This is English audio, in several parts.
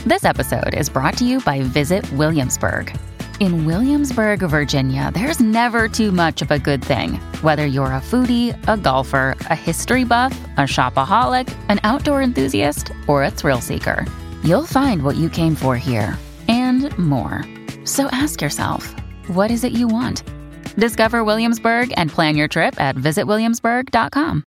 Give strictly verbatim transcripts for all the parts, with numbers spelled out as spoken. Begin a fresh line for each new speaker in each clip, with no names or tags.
This episode is brought to you by Visit Williamsburg. In Williamsburg, Virginia, there's never too much of a good thing. Whether you're a foodie, a golfer, a history buff, a shopaholic, an outdoor enthusiast, or a thrill seeker, you'll find what you came for here and more. So ask yourself, what is it you want? Discover Williamsburg and plan your trip at visit williamsburg dot com.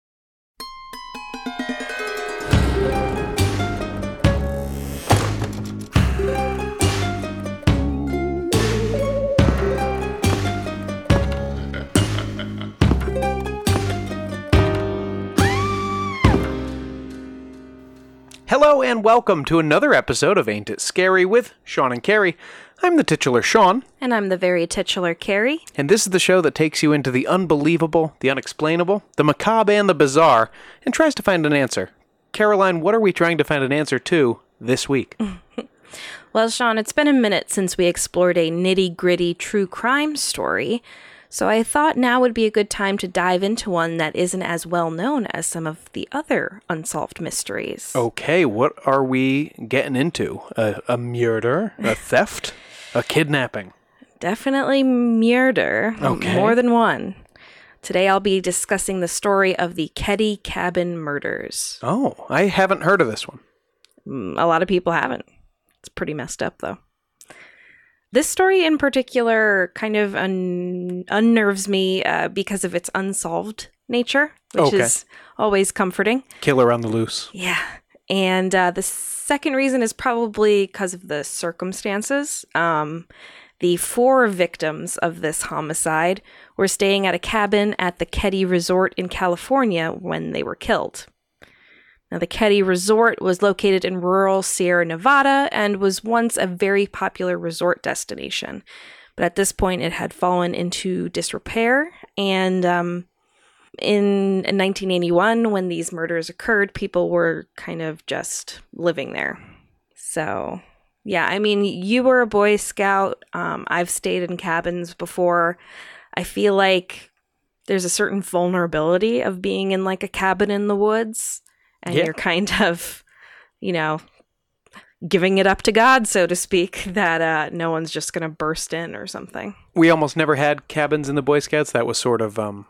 Hello and welcome to another episode of Ain't It Scary with Sean and Carrie. I'm the titular Sean.
And I'm the very titular Carrie.
And this is the show that takes you into the unbelievable, the unexplainable, the macabre and the bizarre, and tries to find an answer. Caroline, what are we trying to find an answer to this week?
Well, Sean, it's been a minute since we explored a nitty-gritty true crime story, so I thought now would be a good time to dive into one that isn't as well known as some of the other unsolved mysteries.
Okay, what are we getting into? A, a murder? A theft? A kidnapping?
Definitely murder.
Okay.
More than one. Today I'll be discussing the story of the Keddie Cabin murders.
Oh, I haven't heard of this one.
A lot of people haven't. It's pretty messed up, though. This story in particular kind of un- unnerves me uh, because of its unsolved nature, which
okay.
is always comforting.
Killer on the loose.
Yeah. And uh, the second reason is probably because of the circumstances. Um, the four victims of this homicide were staying at a cabin at the Keddie Resort in California when they were killed. Now, the Keddie Resort was located in rural Sierra Nevada and was once a very popular resort destination. But at this point, it had fallen into disrepair. And um, in nineteen eighty-one, when these murders occurred, people were kind of just living there. So, yeah, I mean, you were a Boy Scout. Um, I've stayed in cabins before. I feel like there's a certain vulnerability of being in like a cabin in the woods. And
yeah.
You're kind of, you know, giving it up to God, so to speak, that uh, no one's just going to burst in or something.
We almost never had cabins in the Boy Scouts. That was sort of, um,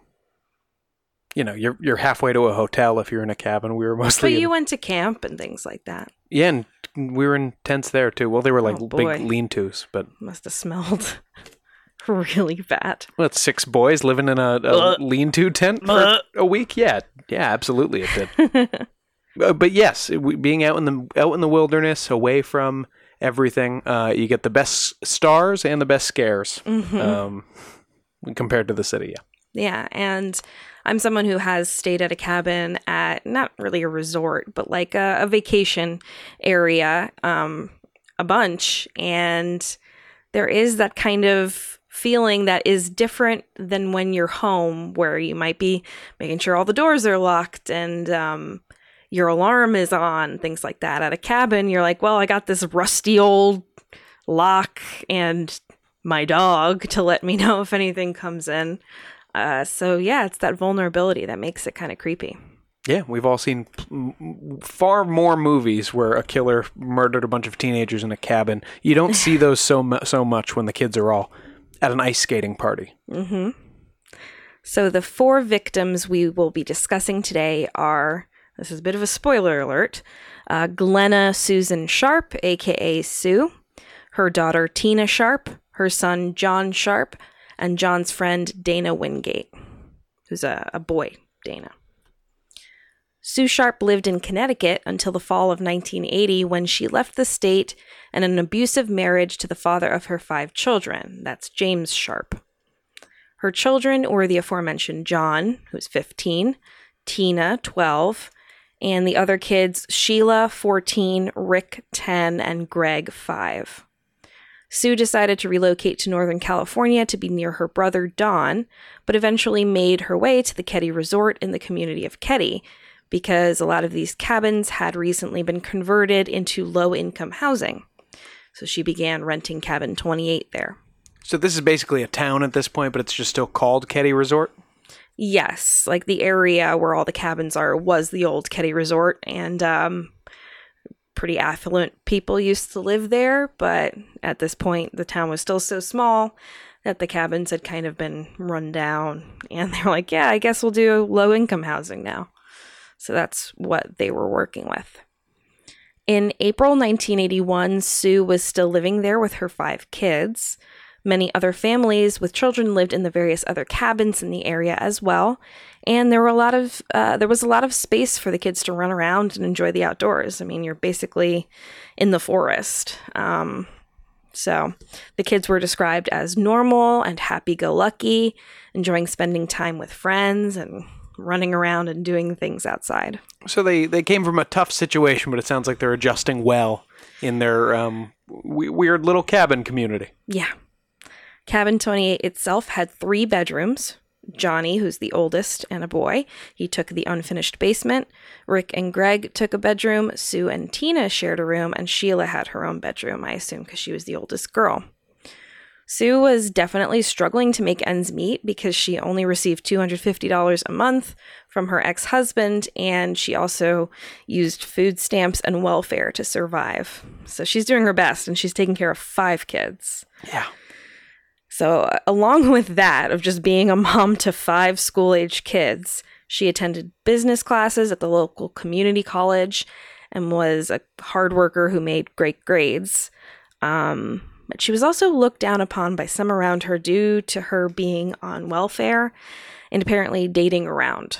you know, you're you're halfway to a hotel if you're in a cabin. We were mostly
But you
in,
went to camp and things like that.
Yeah, and we were in tents there, too. Well, they were like
Oh,
big
boy.
lean-tos, but...
Must have smelled really bad.
Well, it's six boys living in a, a
Uh.
lean-to tent for a week? Yeah, yeah, absolutely it did. Uh, but yes, it, we- being out in the out in the wilderness, away from everything, uh, you get the best stars and the best scares
Mm-hmm.
um, compared to the city. Yeah.
Yeah, and I'm someone who has stayed at a cabin at not really a resort, but like a, a vacation area um, a bunch. And there is that kind of feeling that is different than when you're home, where you might be making sure all the doors are locked and um, your alarm is on, things like that. At a cabin, you're like, well, I got this rusty old lock and my dog to let me know if anything comes in. Uh, so yeah, it's that vulnerability that makes it kind of creepy.
Yeah, we've all seen m- far more movies where a killer murdered a bunch of teenagers in a cabin. You don't see those so mu- so much when the kids are all at an ice skating party.
Mm-hmm. So the four victims we will be discussing today are, this is a bit of a spoiler alert, uh, Glenna Susan Sharp, aka Sue, her daughter Tina Sharp, her son John Sharp, and John's friend Dana Wingate, who's a, a boy, Dana. Sue Sharp lived in Connecticut until the fall of nineteen eighty, when she left the state in an abusive marriage to the father of her five children. That's James Sharp. Her children were the aforementioned John, who's fifteen, Tina, twelve, and the other kids, Sheila, fourteen, Rick, ten, and Greg, five. Sue decided to relocate to Northern California to be near her brother, Don, but eventually made her way to the Keddie Resort in the community of Keddie, because a lot of these cabins had recently been converted into low-income housing. So she began renting cabin twenty-eight there.
So this is basically a town at this point, but it's just still called Keddie Resort?
Yes, like the area where all the cabins are was the old Keddie Resort, and um, pretty affluent people used to live there, but at this point, the town was still so small that the cabins had kind of been run down, and they're like, yeah, I guess we'll do low-income housing now. So that's what they were working with. In April nineteen eighty-one, Sue was still living there with her five kids. Many other families with children lived in the various other cabins in the area as well, and there were a lot of uh, there was a lot of space for the kids to run around and enjoy the outdoors. I mean, you're basically in the forest. Um, so the kids were described as normal and happy-go-lucky, enjoying spending time with friends and running around and doing things outside.
So they, they came from a tough situation, but it sounds like they're adjusting well in their um, w- weird little cabin community.
Yeah. Cabin twenty-eight itself had three bedrooms. Johnny, who's the oldest, and a boy. He took the unfinished basement. Rick and Greg took a bedroom. Sue and Tina shared a room, and Sheila had her own bedroom, I assume, because she was the oldest girl. Sue was definitely struggling to make ends meet because she only received two hundred fifty dollars a month from her ex-husband, and she also used food stamps and welfare to survive. So she's doing her best, and she's taking care of five kids.
Yeah.
So uh, along with that of just being a mom to five school-age kids, she attended business classes at the local community college and was a hard worker who made great grades. Um... But she was also looked down upon by some around her due to her being on welfare and apparently dating around.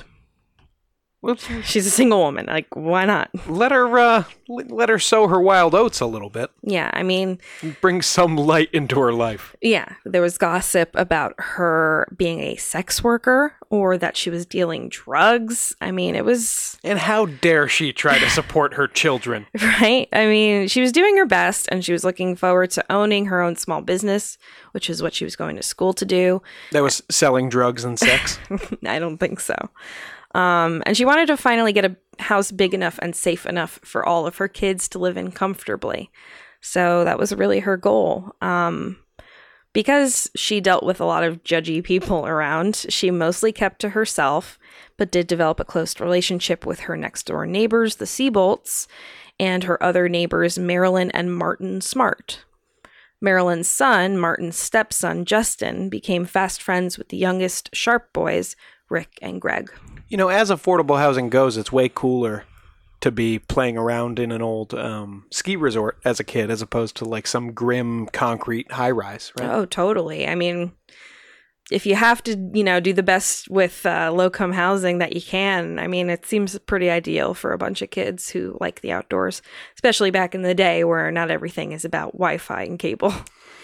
Well,
she's a single woman. Like, why not?
Let her uh, let her sow her wild oats a little bit.
Yeah, I mean...
Bring some light into her life.
Yeah, there was gossip about her being a sex worker or that she was dealing drugs. I mean, it was...
And how dare she try to support her children?
Right? I mean, she was doing her best, and she was looking forward to owning her own small business, which is what she was going to school to do.
That was selling drugs and sex?
I don't think so. Um, and she wanted to finally get a house big enough and safe enough for all of her kids to live in comfortably. So that was really her goal. Um, because she dealt with a lot of judgy people around, she mostly kept to herself, but did develop a close relationship with her next door neighbors, the Seabolts, and her other neighbors, Marilyn and Martin Smart. Marilyn's son, Martin's stepson, Justin, became fast friends with the youngest Sharp boys, Rick and Greg.
You know, as affordable housing goes, it's way cooler to be playing around in an old um, ski resort as a kid as opposed to like some grim concrete high-rise, right?
Oh, totally. I mean, if you have to, you know, do the best with uh, low-income housing that you can, I mean, it seems pretty ideal for a bunch of kids who like the outdoors, especially back in the day where not everything is about Wi-Fi and cable.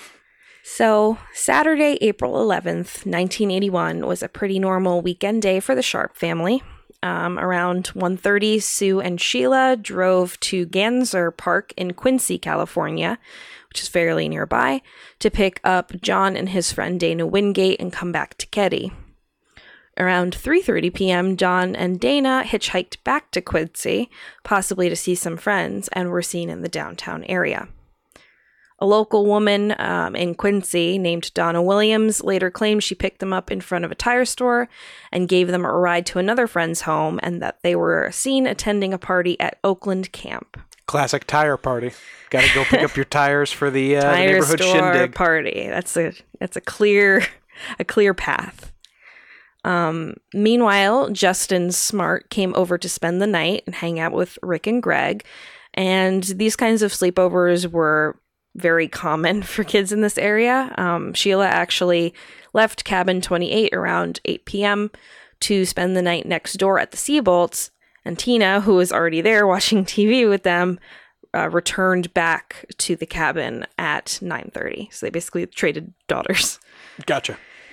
So, Saturday, April eleventh, nineteen eighty-one was a pretty normal weekend day for the Sharp family. Um, around one thirty, Sue and Sheila drove to Ganser Park in Quincy, California, which is fairly nearby, to pick up John and his friend Dana Wingate and come back to Keddie. Around three thirty p.m., John and Dana hitchhiked back to Quincy, possibly to see some friends, and were seen in the downtown area. A local woman um, in Quincy named Donna Williams later claimed she picked them up in front of a tire store and gave them a ride to another friend's home, and that they were seen attending a party at Oakland Camp.
Classic tire party. Got to go pick up your tires for the, uh,
tire
the neighborhood
store
shindig.
Party. That's a that's a clear a clear path. Um, meanwhile, Justin Smart came over to spend the night and hang out with Rick and Greg, and these kinds of sleepovers were very common for kids in this area. Um, Sheila actually left cabin twenty-eight around eight p.m. to spend the night next door at the Seabolts, and Tina, who was already there watching T V with them, uh, returned back to the cabin at nine thirty. So they basically traded daughters.
Gotcha.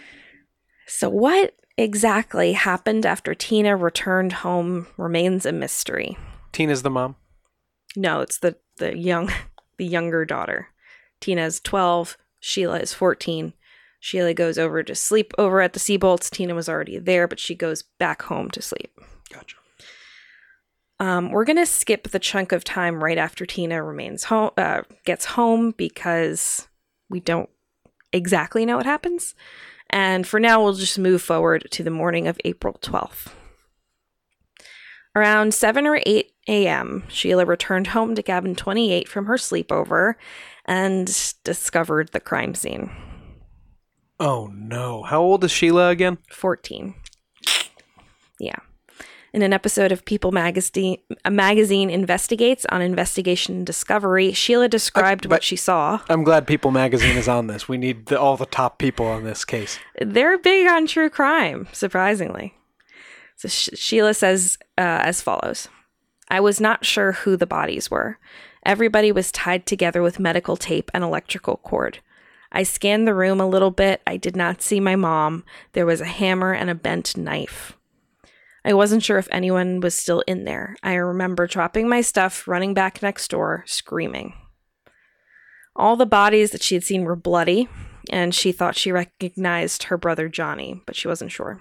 So what exactly happened after Tina returned home remains a mystery.
Tina's the mom?
No, it's the, the young... the younger daughter. Tina's twelve, Sheila is fourteen. Sheila goes over to sleep over at the Seabolts. Tina was already there, but she goes back home to sleep.
Gotcha.
Um, we're going to skip the chunk of time right after Tina remains home, uh, gets home, because we don't exactly know what happens. And for now, we'll just move forward to the morning of April twelfth. Around seven or eight a.m., Sheila returned home to cabin twenty-eight from her sleepover and discovered the crime scene.
Oh, no. How old is Sheila again?
fourteen. Yeah. In an episode of People magazine, a magazine investigates on Investigation Discovery, Sheila described
Uh,
what
but-
she saw.
I'm glad People Magazine is on this. We need the, all the top people on this case.
They're big on true crime, surprisingly. So Sh- Sheila says uh, as follows. I was not sure who the bodies were. Everybody was tied together with medical tape and electrical cord. I scanned the room a little bit. I did not see my mom. There was a hammer and a bent knife. I wasn't sure if anyone was still in there. I remember dropping my stuff, running back next door, screaming. All the bodies that she had seen were bloody, and she thought she recognized her brother Johnny, but she wasn't sure.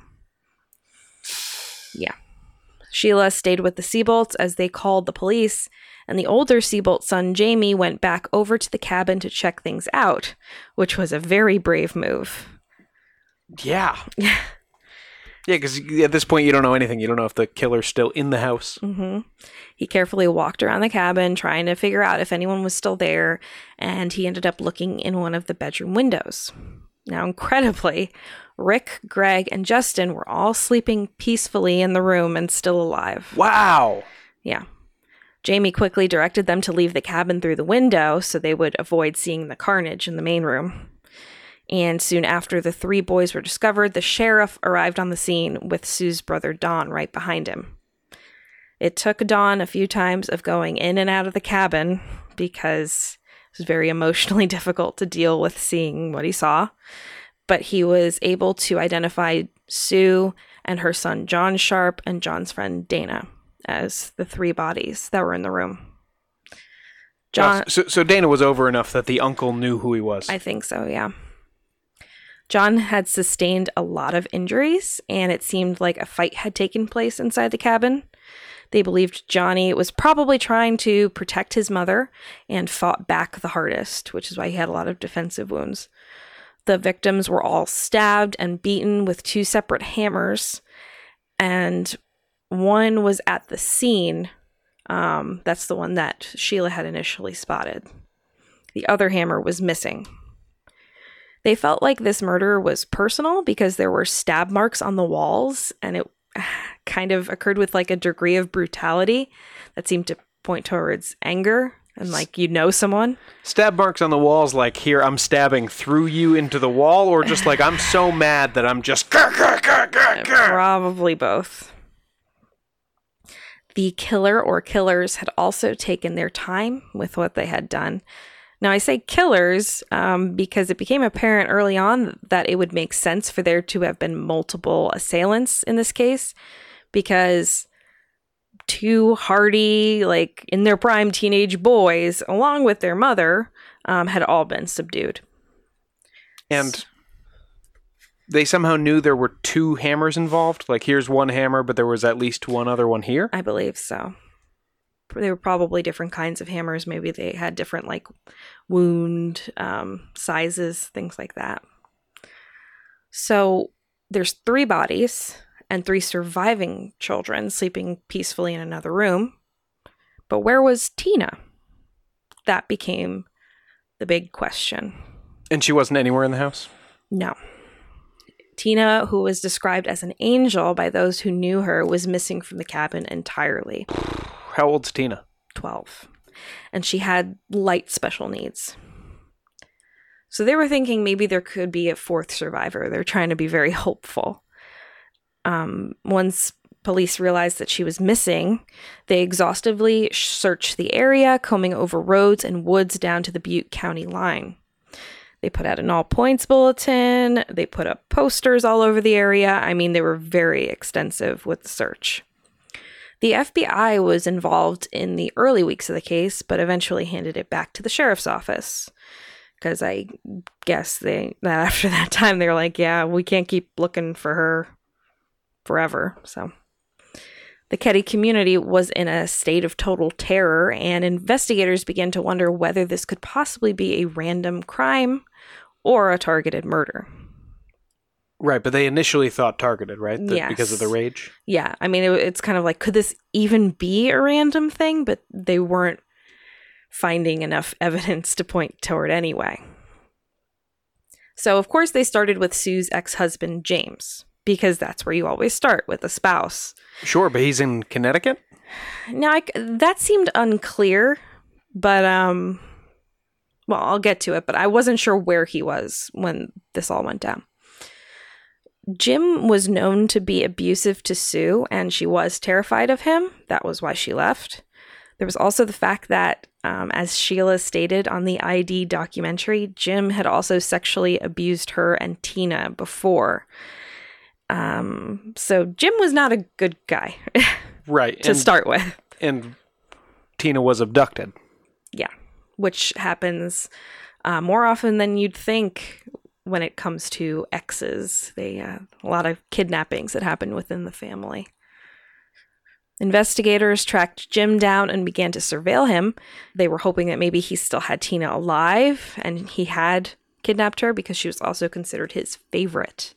Yeah. Sheila stayed with the Seabolts as they called the police, and the older Seabolt son, Jamie, went back over to the cabin to check things out, which was a very brave move.
Yeah. Yeah, because at this point, you don't know anything. You don't know if the killer's still in the house.
Mm-hmm. He carefully walked around the cabin, trying to figure out if anyone was still there, and he ended up looking in one of the bedroom windows. Now, incredibly, Rick, Greg, and Justin were all sleeping peacefully in the room and still alive.
Wow.
Yeah. Jamie quickly directed them to leave the cabin through the window so they would avoid seeing the carnage in the main room. And soon after the three boys were discovered, the sheriff arrived on the scene with Sue's brother Don right behind him. It took Don a few times of going in and out of the cabin because it was very emotionally difficult to deal with seeing what he saw. But he was able to identify Sue and her son John Sharp and John's friend Dana as the three bodies that were in the room. John,
so, so Dana was over enough that the uncle knew who he was.
I think so, yeah. John had sustained a lot of injuries, and it seemed like a fight had taken place inside the cabin. They believed Johnny was probably trying to protect his mother and fought back the hardest, which is why he had a lot of defensive wounds. The victims were all stabbed and beaten with two separate hammers, and one was at the scene. Um, that's the one that Sheila had initially spotted. The other hammer was missing. They felt like this murder was personal because there were stab marks on the walls, and it kind of occurred with like a degree of brutality that seemed to point towards anger and like you know someone.
Stab marks on the walls like here I'm stabbing through you into the wall, or just like I'm so mad that I'm just
Probably both. The killer or killers had also taken their time with what they had done. Now, I say killers um, because it became apparent early on that it would make sense for there to have been multiple assailants in this case, because two hardy, like in their prime teenage boys, along with their mother, um, had all been subdued.
And they somehow knew there were two hammers involved. Like, here's one hammer, but there was at least one other one here.
I believe so. They were probably different kinds of hammers. Maybe they had different, like, wound um, sizes, things like that. So there's three bodies and three surviving children sleeping peacefully in another room. But where was Tina? That became the big question.
And she wasn't anywhere in the house?
No. Tina, who was described as an angel by those who knew her, was missing from the cabin entirely.
How old's Tina?
twelve. And she had light special needs. So they were thinking maybe there could be a fourth survivor. They're trying to be very hopeful. Um, once police realized that she was missing, they exhaustively searched the area, combing over roads and woods down to the Butte County line. They put out an all points bulletin. They put up posters all over the area. I mean, they were very extensive with the search. The F B I was involved in the early weeks of the case, but eventually handed it back to the sheriff's office. Because I guess they that after that time, they were like, yeah, we can't keep looking for her forever. So the Keddie community was in a state of total terror, and investigators began to wonder whether this could possibly be a random crime or a targeted murder.
Right, but they initially thought targeted, right? The,
Yes.
Because of the rage?
Yeah, I mean, it, it's kind of like, could this even be a random thing? But they weren't finding enough evidence to point toward anyway. So, of course, they started with Sue's ex-husband, James, because that's where you always start, with a spouse.
Sure, but he's in Connecticut?
Now, I, that seemed unclear, but, um, well, I'll get to it, but I wasn't sure where he was when this all went down. Jim was known to be abusive to Sue, and she was terrified of him. That was why she left. There was also the fact that, um, as Sheila stated on the I D documentary, Jim had also sexually abused her and Tina before. Um, so Jim was not a good guy
Right.
to
and,
start with.
And Tina was abducted.
Yeah, which happens uh, more often than you'd think when it comes to exes. They uh, a lot of kidnappings that happen within the family. Investigators tracked Jim down and began to surveil him. They were hoping that maybe he still had Tina alive and he had kidnapped her because she was also considered his favorite.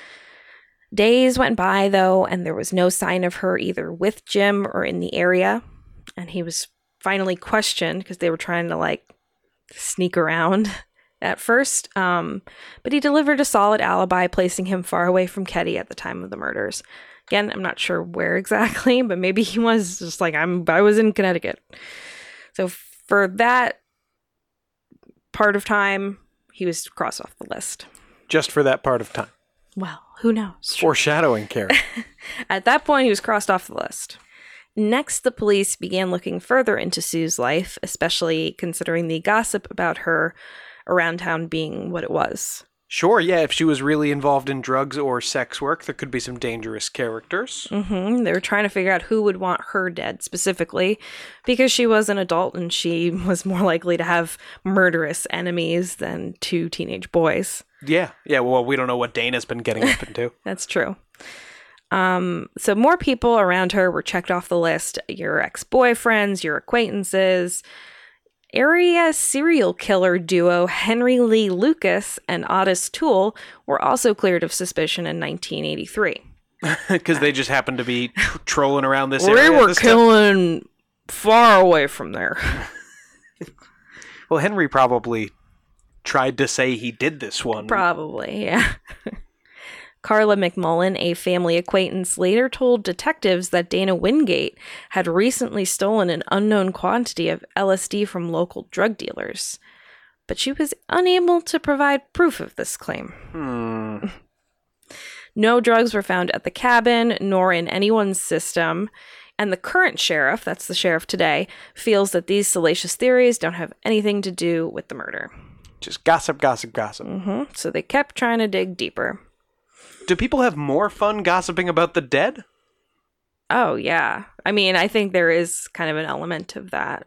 Days went by, though, and there was no sign of her either with Jim or in the area. And he was finally questioned because they were trying to, like, sneak around at first. Um, but he delivered a solid alibi, placing him far away from Ketty at the time of the murders. Again, I'm not sure where exactly, but maybe he was just like, I'm, I was in Connecticut. So for that part of time, he was crossed off the list.
Just for that part of time.
Well, who knows?
Foreshadowing, Karen.
At that point, he was crossed off the list. Next, the police began looking further into Sue's life, especially considering the gossip about her around town being what it was.
Sure, yeah, if she was really involved in drugs or sex work, there could be some dangerous characters.
Mm-hmm. They were trying to figure out who would want her dead specifically, because she was an adult and she was more likely to have murderous enemies than two teenage boys.
Yeah, yeah, well, we don't know what Dana's been getting up into.
That's true. Um, so more people around her were checked off the list. Your ex-boyfriends, your acquaintances. Area serial killer duo Henry Lee Lucas and Otis Toole were also cleared of suspicion in nineteen eighty-three.
Because they just happened to be tr- trolling around this
We
area.
were
this
killing time. Far away from there.
Well, Henry probably tried to say he did this one.
Probably, yeah. Carla McMullen, a family acquaintance, later told detectives that Dana Wingate had recently stolen an unknown quantity of L S D from local drug dealers. But she was unable to provide proof of this claim.
Hmm.
No drugs were found at the cabin, nor in anyone's system. And the current sheriff, that's the sheriff today, feels that these salacious theories don't have anything to do with the murder.
Just gossip, gossip, gossip.
Mm-hmm. So they kept trying to dig deeper.
Do people have more fun gossiping about the dead?
Oh, yeah. I mean, I think there is kind of an element of that.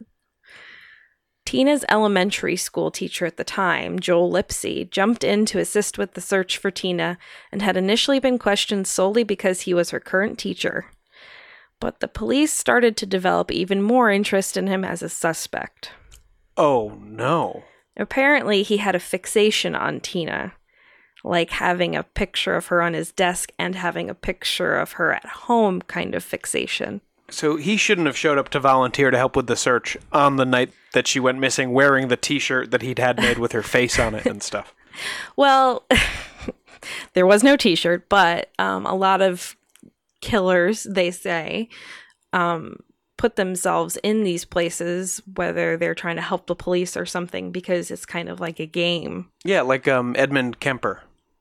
Tina's elementary school teacher at the time, Joel Lipsy, jumped in to assist with the search for Tina and had initially been questioned solely because he was her current teacher. But the police started to develop even more interest in him as a suspect.
Oh, no.
Apparently, he had a fixation on Tina, like having a picture of her on his desk and having a picture of her at home kind of fixation.
So he shouldn't have showed up to volunteer to help with the search on the night that she went missing, wearing the t-shirt that he'd had made with her face on it and stuff.
Well, there was no t-shirt, but um, a lot of killers, they say, um, put themselves in these places, whether they're trying to help the police or something, because it's kind of like a game.
Yeah, like um, Edmund Kemper.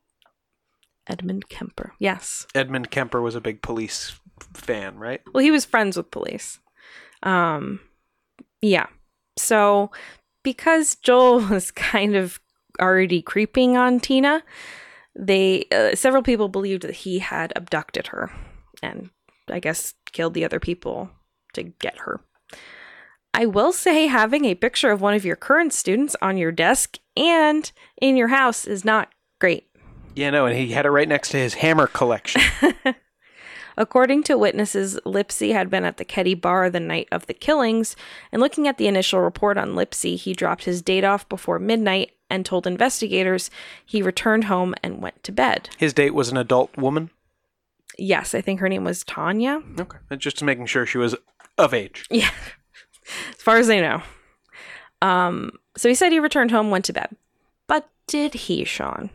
Edmund Kemper, yes.
Edmund Kemper was a big police fan, right?
Well, he was friends with police. Um, yeah. So because Joel was kind of already creeping on Tina, they uh, several people believed that he had abducted her and I guess killed the other people to get her. I will say having a picture of one of your current students on your desk and in your house is not great.
Yeah, no, and he had it right next to his hammer collection.
According to witnesses, Lipsy had been at the Ketty bar the night of the killings, and looking at the initial report on Lipsy, he dropped his date off before midnight and told investigators he returned home and went to bed.
His date was an adult woman?
Yes, I think her name was Tanya.
Okay. Just making sure she was of age.
Yeah, as far as I know. Um, so he said he returned home, went to bed. But did he, Sean?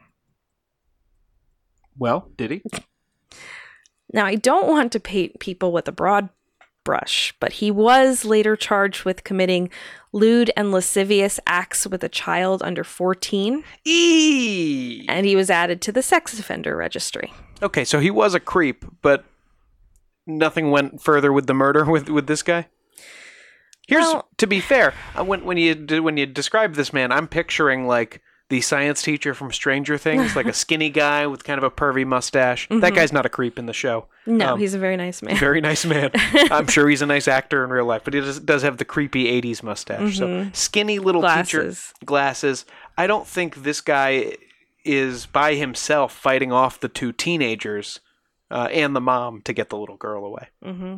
Well, did he?
Now, I don't want to paint people with a broad brush, but he was later charged with committing lewd and lascivious acts with a child under fourteen.
Eee!
And he was added to the sex offender registry.
Okay, so he was a creep, but nothing went further with the murder with, with this guy? Here's,
Well-
to be fair, uh, when, when you d- when you describe this man, I'm picturing like the science teacher from Stranger Things, like a skinny guy with kind of a pervy mustache. That guy's not a creep in the show.
No,
Um,
he's a very nice man.
Very nice man. I'm sure he's a nice actor in real life, but he does, does have the creepy eighties mustache. So skinny little teacher,
Glasses.
glasses. I don't think this guy is by himself fighting off the two teenagers uh, and the mom to get the little girl away.
Mm-hmm.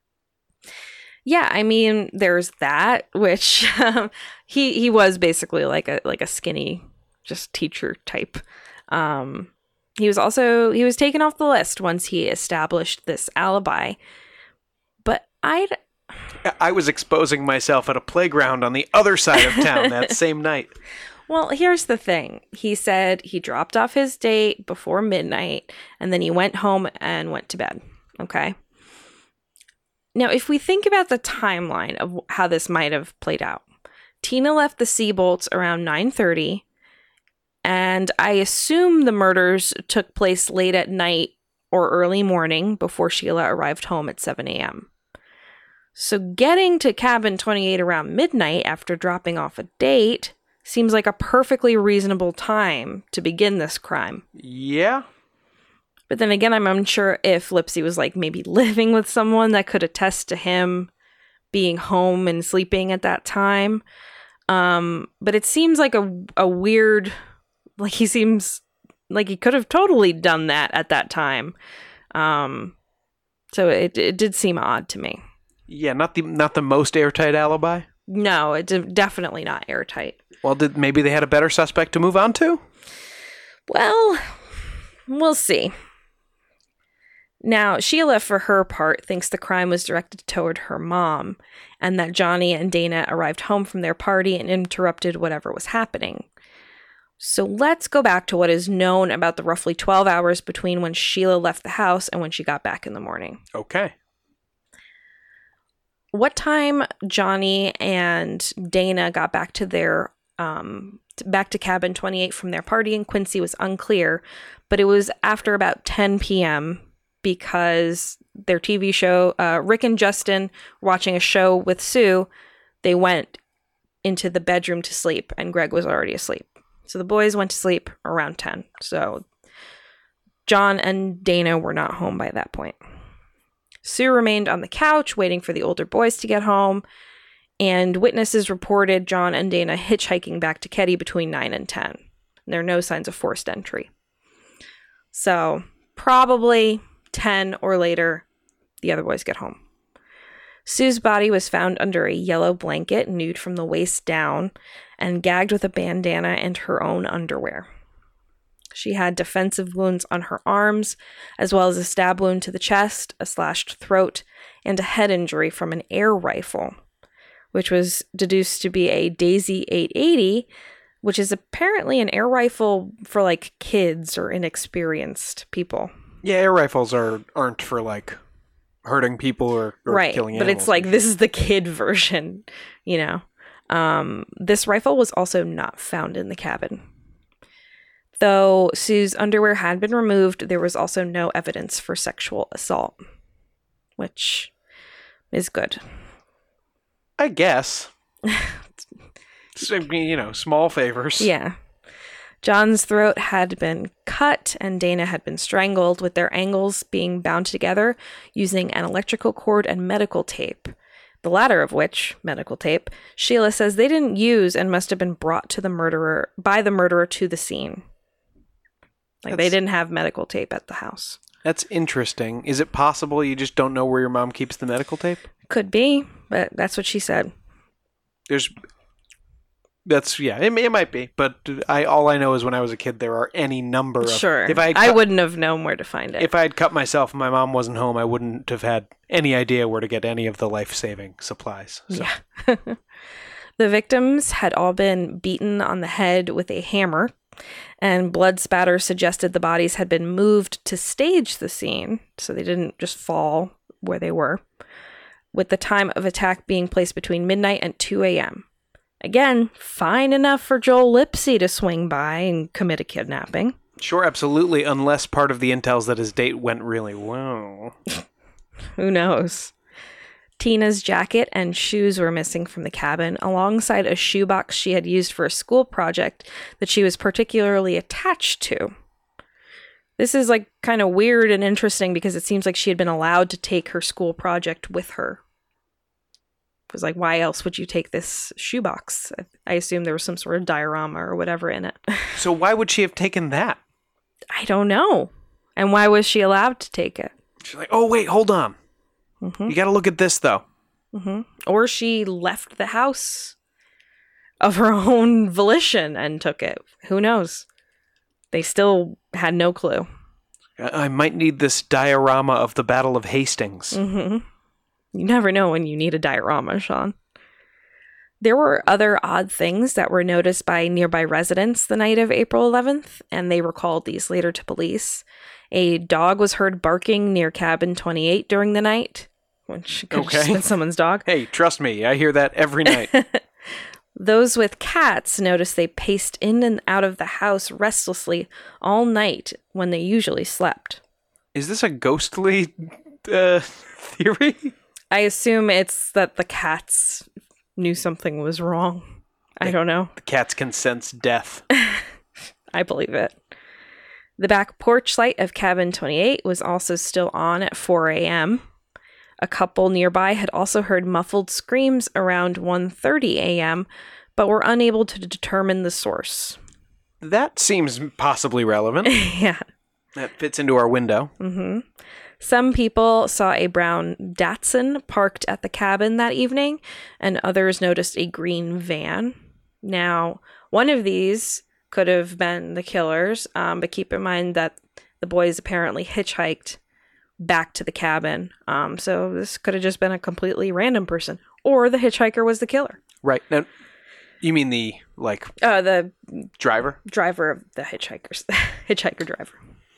Yeah, I mean, there's that, which um, he he was basically like a like a skinny, just teacher type. Um, he was also he was taken off the list once he established this alibi. But I
I was exposing myself at a playground on the other side of town that same night.
well, here's the thing. He said he dropped off his date before midnight, and then he went home and went to bed. Okay. Now, if we think about the timeline of how this might have played out, Tina left the Seabolts around nine thirty, and I assume the murders took place late at night or early morning before Sheila arrived home at seven a.m. So getting to cabin twenty-eight around midnight after dropping off a date seems like a perfectly reasonable time to begin this crime.
Yeah.
But then again, I'm unsure if Lipsy was like maybe living with someone that could attest to him being home and sleeping at that time. Um, but it seems like a a weird, like he seems like he could have totally done that at that time. Um, so it it did seem odd to me.
Yeah, not the not the most airtight alibi.
No, it's definitely not airtight.
Well, did maybe they had a better suspect to move on to?
Well, we'll see. Now, Sheila, for her part, thinks the crime was directed toward her mom and that Johnny and Dana arrived home from their party and interrupted whatever was happening. So let's go back to what is known about the roughly twelve hours between when Sheila left the house and when she got back in the morning.
Okay.
What time Johnny and Dana got back to their um, back to cabin twenty-eight from their party in Quincy was unclear, but it was after about ten p.m. because their T V show, uh, Rick and Justin, watching a show with Sue, they went into the bedroom to sleep, and Greg was already asleep. So the boys went to sleep around ten. So John and Dana were not home by that point. Sue remained on the couch waiting for the older boys to get home, and witnesses reported John and Dana hitchhiking back to Ketty between nine and ten. There are no signs of forced entry. So probably ten or later, the other boys get home. Sue's body was found under a yellow blanket, nude from the waist down, and gagged with a bandana and her own underwear. She had defensive wounds on her arms, as well as a stab wound to the chest, a slashed throat, and a head injury from an air rifle, which was deduced to be a Daisy eight eighty, which is apparently an air rifle for like kids or inexperienced people.
Yeah, air rifles are aren't for like hurting people or, or
right,
killing
but
animals.
it's like this is the kid version, you know. Um, this rifle was also not found in the cabin. Though Sue's underwear had been removed, there was also no evidence for sexual assault, which is good.
I guess. So, you know, small favors.
Yeah. John's throat had been cut and Dana had been strangled, with their ankles being bound together using an electrical cord and medical tape. The latter of which, medical tape, Sheila says they didn't use and must have been brought to the murderer by the murderer to the scene. Like
That's-
they didn't have medical tape at the house.
That's interesting. Is it possible you just don't know where your mom keeps the medical tape?
Could be, but that's what she said.
There's... That's, yeah, it, it might be. But I all I know is when I was a kid, there are any number of...
Sure.
If I,
I
cut,
wouldn't have known where to find it.
If I had cut myself and my mom wasn't home, I wouldn't have had any idea where to get any of the life-saving supplies. So.
Yeah. The victims had all been beaten on the head with a hammer, and blood spatter suggested the bodies had been moved to stage the scene, so they didn't just fall where they were, with the time of attack being placed between midnight and two a.m. Again, fine enough for Joel Lipsy to swing by and commit a kidnapping.
Sure, absolutely, unless part of the intel's that his date went really well.
Who knows? Tina's jacket and shoes were missing from the cabin, alongside a shoebox she had used for a school project that she was particularly attached to. This is like kind of weird and interesting because it seems like she had been allowed to take her school project with her. It was like, why else would you take this shoebox? I assume there was some sort of diorama or whatever in it.
So why would she have taken that?
I don't know. And why was she allowed to take it?
She's like, oh, wait, hold on. Mm-hmm. You got to look at this, though.
Mm-hmm. Or she left the house of her own volition and took it. Who knows? They still had no clue.
I might need this diorama of the Battle of Hastings.
Mm-hmm. You never know when you need a diorama, Sean. There were other odd things that were noticed by nearby residents the night of April eleventh, and they recalled these later to police. A dog was heard barking near cabin twenty-eight during the night, which could
okay.
have just been someone's dog.
Hey, trust me, I hear that every night.
Those with cats noticed they paced in and out of the house restlessly all night when they usually slept.
Is this a ghostly uh, theory?
I assume it's that the cats knew something was wrong. I don't know.
The cats can sense death.
I believe it. The back porch light of cabin twenty-eight was also still on at four a.m. A couple nearby had also heard muffled screams around one thirty a.m., but were unable to determine the source.
That seems possibly relevant.
Yeah.
That fits into our window.
Mm-hmm. Some people saw a brown Datsun parked at the cabin that evening, and others noticed a green van. Now, one of these could have been the killers, um, but keep in mind that the boys apparently hitchhiked back to the cabin. Um, so this could have just been a completely random person, or the hitchhiker was the killer.
Right. Now, you mean the, like...
Uh, the...
Driver?
Driver of the hitchhikers. Hitchhiker driver.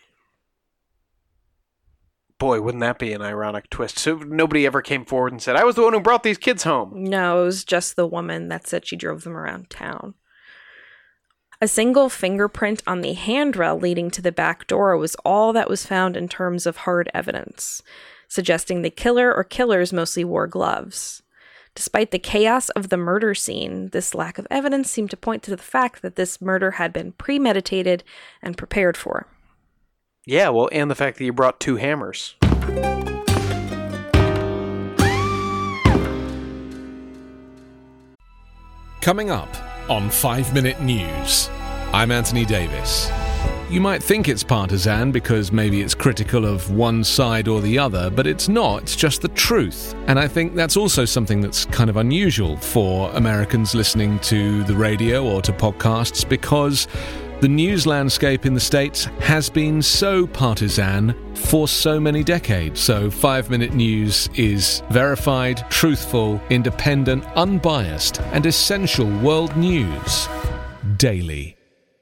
Boy, wouldn't that be an ironic twist? So nobody ever came forward and said, I was the one who brought these kids home.
No, it was just the woman that said she drove them around town. A single fingerprint on the handrail leading to the back door was all that was found in terms of hard evidence, suggesting the killer or killers mostly wore gloves. Despite the chaos of the murder scene, this lack of evidence seemed to point to the fact that this murder had been premeditated and prepared for.
Yeah, well, and the fact that you brought two hammers.
Coming up on five minute News, I'm Anthony Davis. You might think it's partisan because maybe it's critical of one side or the other, but it's not, it's just the truth. And I think that's also something that's kind of unusual for Americans listening to the radio or to podcasts, because the news landscape in the States has been so partisan for so many decades. So five minute News is verified, truthful, independent, unbiased, and essential world news daily.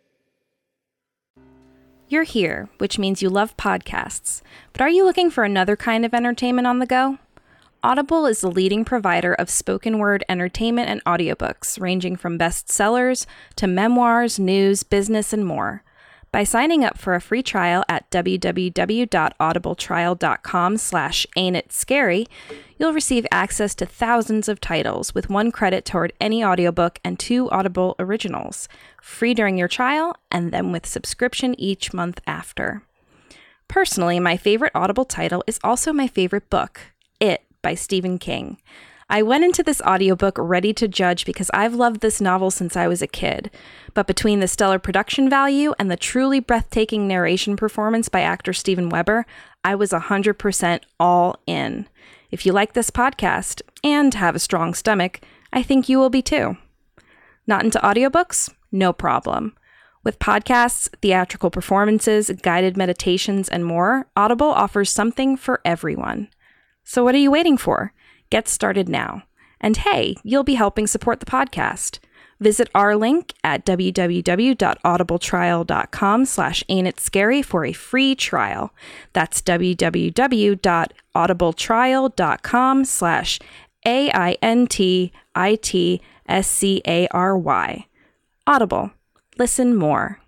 You're here, which means you love podcasts. But are you looking for another kind of entertainment on the go? Audible is the leading provider of spoken word entertainment and audiobooks, ranging from bestsellers to memoirs, news, business, and more. By signing up for a free trial at www.audibletrial.com slash ain't it scary, you'll receive access to thousands of titles with one credit toward any audiobook and two Audible originals, free during your trial and then with subscription each month after. Personally, my favorite Audible title is also my favorite book, It by Stephen King. I went into this audiobook ready to judge because I've loved this novel since I was a kid. But between the stellar production value and the truly breathtaking narration performance by actor Steven Weber, I was one hundred percent all in. If you like this podcast and have a strong stomach, I think you will be too. Not into audiobooks? No problem. With podcasts, theatrical performances, guided meditations, and more, Audible offers something for everyone. So what are you waiting for? Get started now. And hey, you'll be helping support the podcast. Visit our link at www.audibletrial.com slash ain't it scary for a free trial. That's www.audibletrial.com slash A-I-N-T-I-T-S-C-A-R-Y. Audible. Listen more.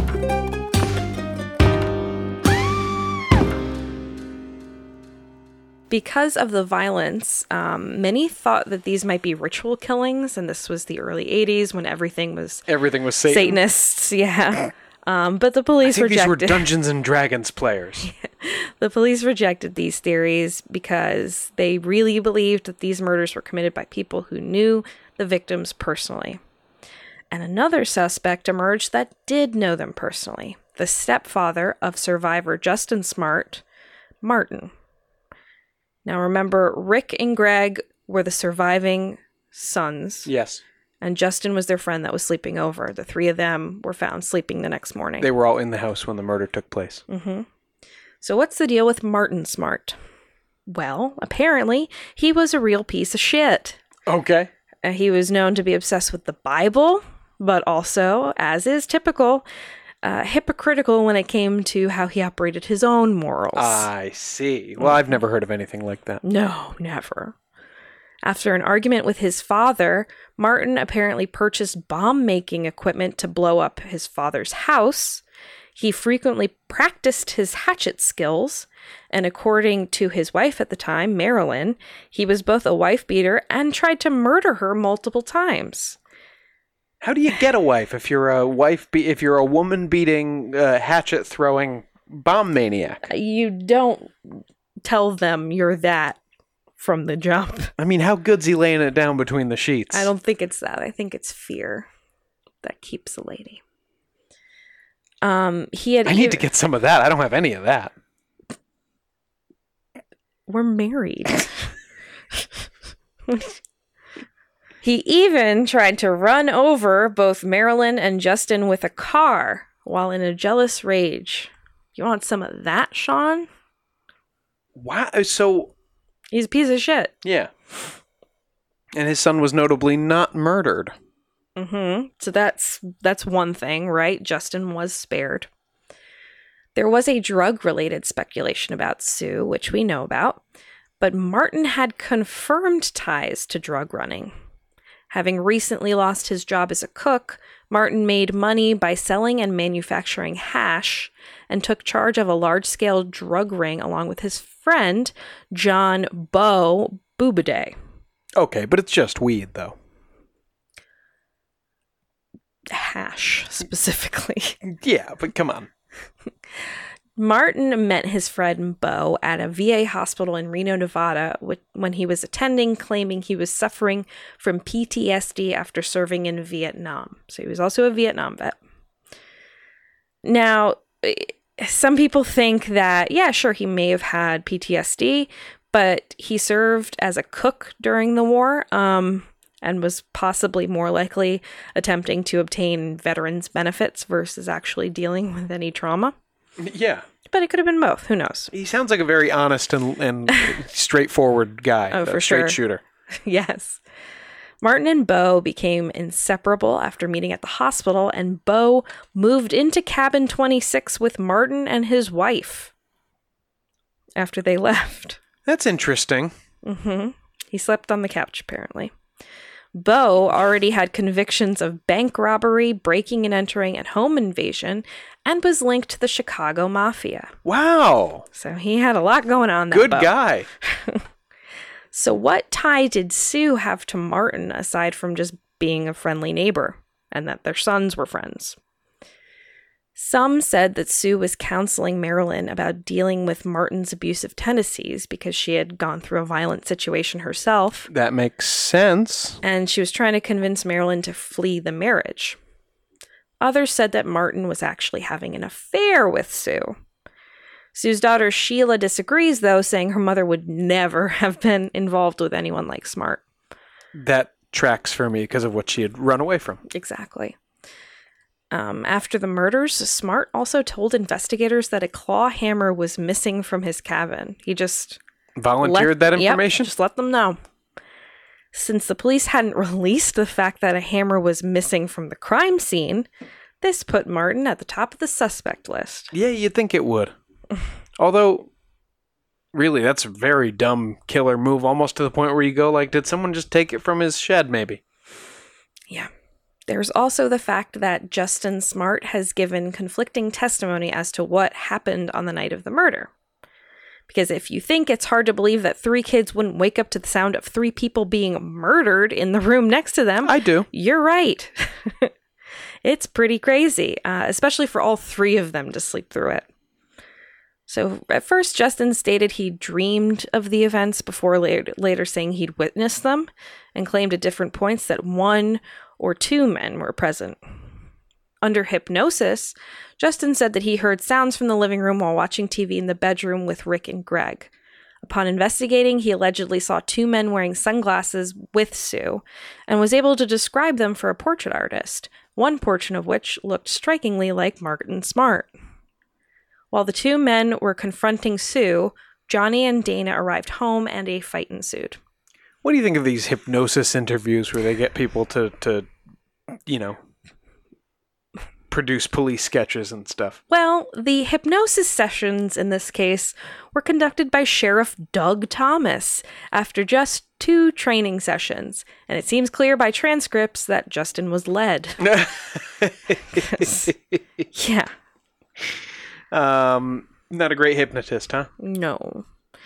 Because of the violence, um, many thought that these might be ritual killings, and this was the early eighties when everything was
Everything was Satan.
Satanists. Yeah, um, but the police
I think
rejected.
these were Dungeons and Dragons players.
The police rejected these theories because they really believed that these murders were committed by people who knew the victims personally. And another suspect emerged that did know them personally: the stepfather of survivor Justin Smart, Martin. Now remember, Rick and Greg were the surviving sons.
Yes.
And Justin was their friend that was sleeping over. The three of them were found sleeping the next morning.
They were all in the house when the murder took place.
Mm-hmm. So what's the deal with Martin Smart? Well, apparently, he was a real piece of shit.
Okay.
Uh, he was known to be obsessed with the Bible, but also, as is typical, Uh, hypocritical when it came to how he operated his own morals.
I see. Well, I've never heard of anything like that.
No, never. After an argument with his father, Martin apparently purchased bomb-making equipment to blow up his father's house. He frequently practiced his hatchet skills, and according to his wife at the time, Marilyn, he was both a wife-beater and tried to murder her multiple times.
How do you get a wife if you're a wife? Be- if you're a woman beating, uh, hatchet throwing bomb maniac?
You don't tell them you're that from the jump.
I mean, how good's he laying it down between the sheets?
I don't think it's that. I think it's fear that keeps a lady. Um, he had.
I need to get some of that. I don't have any of that.
We're married. He even tried to run over both Marilyn and Justin with a car while in a jealous rage. You want some of that, Sean?
Wow. So...
He's a piece of shit.
Yeah. And his son was notably not murdered.
Mm-hmm. So that's that's one thing, right? Justin was spared. There was a drug-related speculation about Sue, which we know about, but Martin had confirmed ties to drug running. Having recently lost his job as a cook, Martin made money by selling and manufacturing hash and took charge of a large-scale drug ring along with his friend, John Beau Boubidet.
Okay, but it's just weed, though.
Hash, specifically.
Yeah, but come on.
Martin met his friend Beau at a V A hospital in Reno, Nevada, when he was attending, claiming he was suffering from P T S D after serving in Vietnam. So he was also a Vietnam vet. Now, some people think that, yeah, sure, he may have had P T S D, but he served as a cook during the war, um, and was possibly more likely attempting to obtain veterans' benefits versus actually dealing with any trauma.
Yeah.
But it could have been both. Who knows?
He sounds like a very honest and, and straightforward guy.
Oh, for
a straight
sure.
shooter.
Yes. Martin and Beau became inseparable after meeting at the hospital, and Beau moved into cabin twenty-six with Martin and his wife after they left.
That's interesting.
Mm-hmm. He slept on the couch, apparently. Beau already had convictions of bank robbery, breaking and entering, and home invasion, and was linked to the Chicago Mafia.
Wow.
So he had a lot going on there.
Good guy.
So what tie did Sue have to Martin aside from just being a friendly neighbor and that their sons were friends?
Some said that Sue was counseling Marilyn about dealing with Martin's abusive tendencies because she had gone through a violent situation herself.
That makes sense.
And she was trying to convince Marilyn to flee the marriage. Others said that Martin was actually having an affair with Sue. Sue's daughter Sheila disagrees, though, saying her mother would never have been involved with anyone like Smart.
That tracks for me because of what she had run away from.
Exactly. Um, after the murders, Smart also told investigators that a claw hammer was missing from his cabin. He just
volunteered
let,
that information?
Yep, just let them know. Since the police hadn't released the fact that a hammer was missing from the crime scene, this put Martin at the top of the suspect list.
Yeah, you'd think it would. Although, really, that's a very dumb killer move, almost to the point where you go, like, did someone just take it from his shed, maybe?
Yeah. There's also the fact that Justin Smart has given conflicting testimony as to what happened on the night of the murder. Because if you think it's hard to believe that three kids wouldn't wake up to the sound of three people being murdered in the room next to them,
I do.
You're right. It's pretty crazy, uh, especially for all three of them to sleep through it. So at first, Justin stated he dreamed of the events before later, later saying he'd witnessed them, and claimed at different points that one or two men were present. Under hypnosis, Justin said that he heard sounds from the living room while watching T V in the bedroom with Rick and Greg. Upon investigating, he allegedly saw two men wearing sunglasses with Sue and was able to describe them for a portrait artist, one portrait of which looked strikingly like Martin Smart. While the two men were confronting Sue, Johnny and Dana arrived home and a fight ensued.
What do you think of these hypnosis interviews where they get people to, to you know, produce police sketches and stuff?
Well, the hypnosis sessions in this case were conducted by Sheriff Doug Thomas after just two training sessions, and it seems clear by transcripts that Justin was led. Yeah.
Um, not a great hypnotist, huh?
No.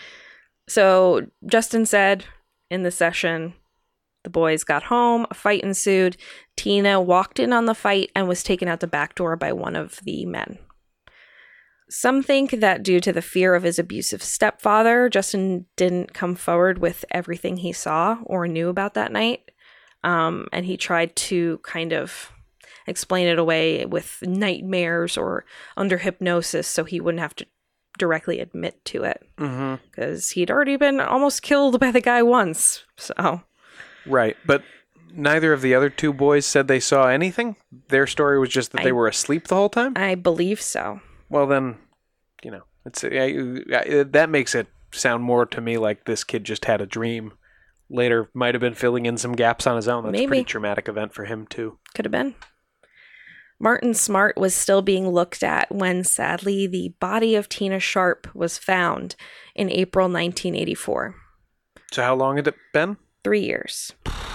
So Justin said in the session, the boys got home, a fight ensued. Tina walked in on the fight and was taken out the back door by one of the men. Some think that due to the fear of his abusive stepfather, Justin didn't come forward with everything he saw or knew about that night. Um, and he tried to kind of explain it away with nightmares or under hypnosis so he wouldn't have to directly admit to it. Because mm-hmm. he'd already been almost killed by the guy once. So,
right. But neither of the other two boys said they saw anything? Their story was just that I, they were asleep the whole time?
I believe so.
Well, then, you know, it's uh, uh, that makes it sound more to me like this kid just had a dream. Later might have been filling in some gaps on his own. That's Maybe. a pretty traumatic event for him, too.
Could have been. Martin Smart was still being looked at when, sadly, the body of Tina Sharp was found in April nineteen eighty-four.
So how long had it been?
Three years.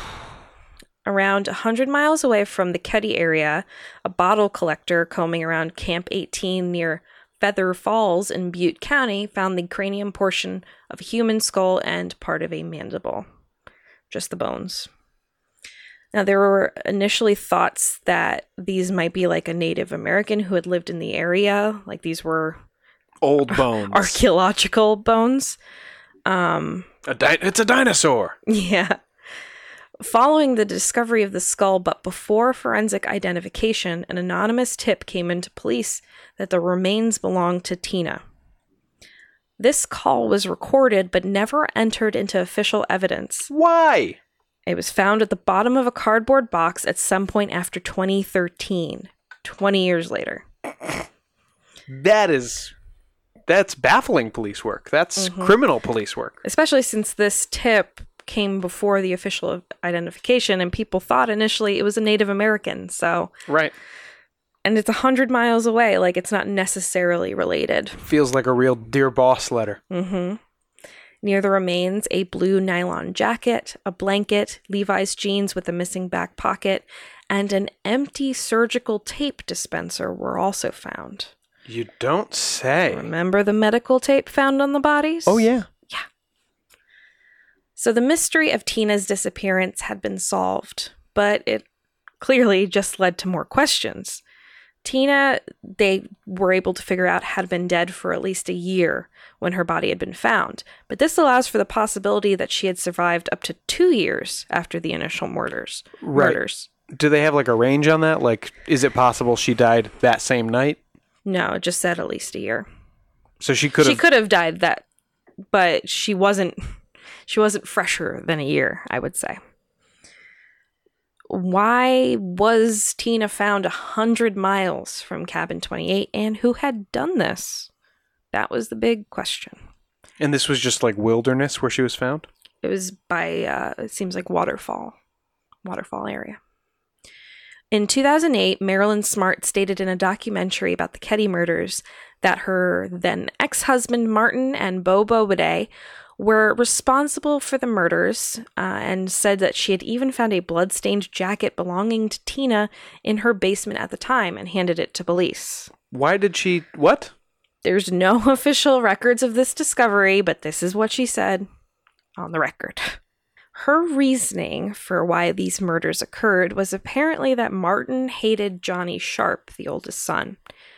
Around one hundred miles away from the Cuddy area, a bottle collector combing around Camp eighteen near Feather Falls in Butte County found the cranium portion of a human skull and part of a mandible. Just the bones. Now, there were initially thoughts that these might be like a Native American who had lived in the area. Like these were
old bones.
Archaeological bones. Um,
a di- it's a dinosaur.
Yeah. Following the discovery of the skull, but before forensic identification, an anonymous tip came into police that the remains belonged to Tina. This call was recorded but never entered into official evidence.
Why?
It was found at the bottom of a cardboard box at some point after twenty thirteen, twenty years later.
That is, that's baffling police work. That's mm-hmm. criminal police work.
Especially since this tip came before the official identification and people thought initially it was a Native American. So
right.
And it's one hundred miles away. Like, it's not necessarily related.
Feels like a real Dear Boss letter.
Mm-hmm. Near the remains, a blue nylon jacket, a blanket, Levi's jeans with a missing back pocket, and an empty surgical tape dispenser were also found.
You don't say.
Remember the medical tape found on the bodies?
Oh, yeah.
Yeah. So the mystery of Tina's disappearance had been solved, but it clearly just led to more questions. Tina, they were able to figure out, had been dead for at least a year when her body had been found. But this allows for the possibility that she had survived up to two years after the initial murders.
Right.
Murders.
Do they have like a range on that? Like, is it possible she died that same night?
No, it just said at least a year.
So she could have...
She could have died that, but she wasn't, she wasn't fresher than a year, I would say. Why was Tina found one hundred miles from Cabin twenty-eight, and who had done this? That was the big question.
And this was just like wilderness where she was found?
It was by, uh, it seems like waterfall, waterfall area. In two thousand eight, Marilyn Smart stated in a documentary about the Keddie murders that her then ex-husband Martin and Beau Bobidet were responsible for the murders, uh, and said that she had even found a blood-stained jacket belonging to Tina in her basement at the time and handed it to police.
Why did she... What?
There's no official records of this discovery, but this is what she said on the record. Her reasoning for why these murders occurred was apparently that Martin hated Johnny Sharp, the oldest son.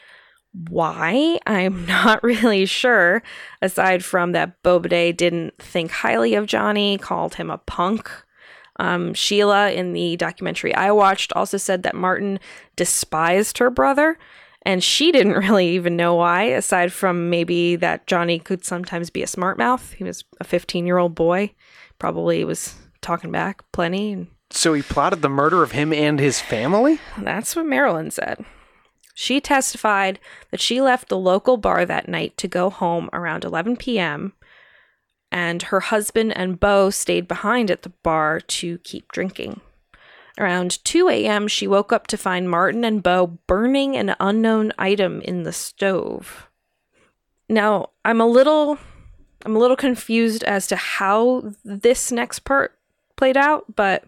Why? I'm not really sure, aside from that Bobidet didn't think highly of Johnny, called him a punk. Um, Sheila, in the documentary I watched, also said that Martin despised her brother, and she didn't really even know why, aside from maybe that Johnny could sometimes be a smart mouth. He was a fifteen-year-old boy, probably was talking back plenty. And
so he plotted the murder of him and his family?
that's what Marilyn said. She testified that she left the local bar that night to go home around eleven p.m., and her husband and Beau stayed behind at the bar to keep drinking. Around two a.m., she woke up to find Martin and Beau burning an unknown item in the stove. Now, I'm a little I'm a little confused as to how this next part played out, but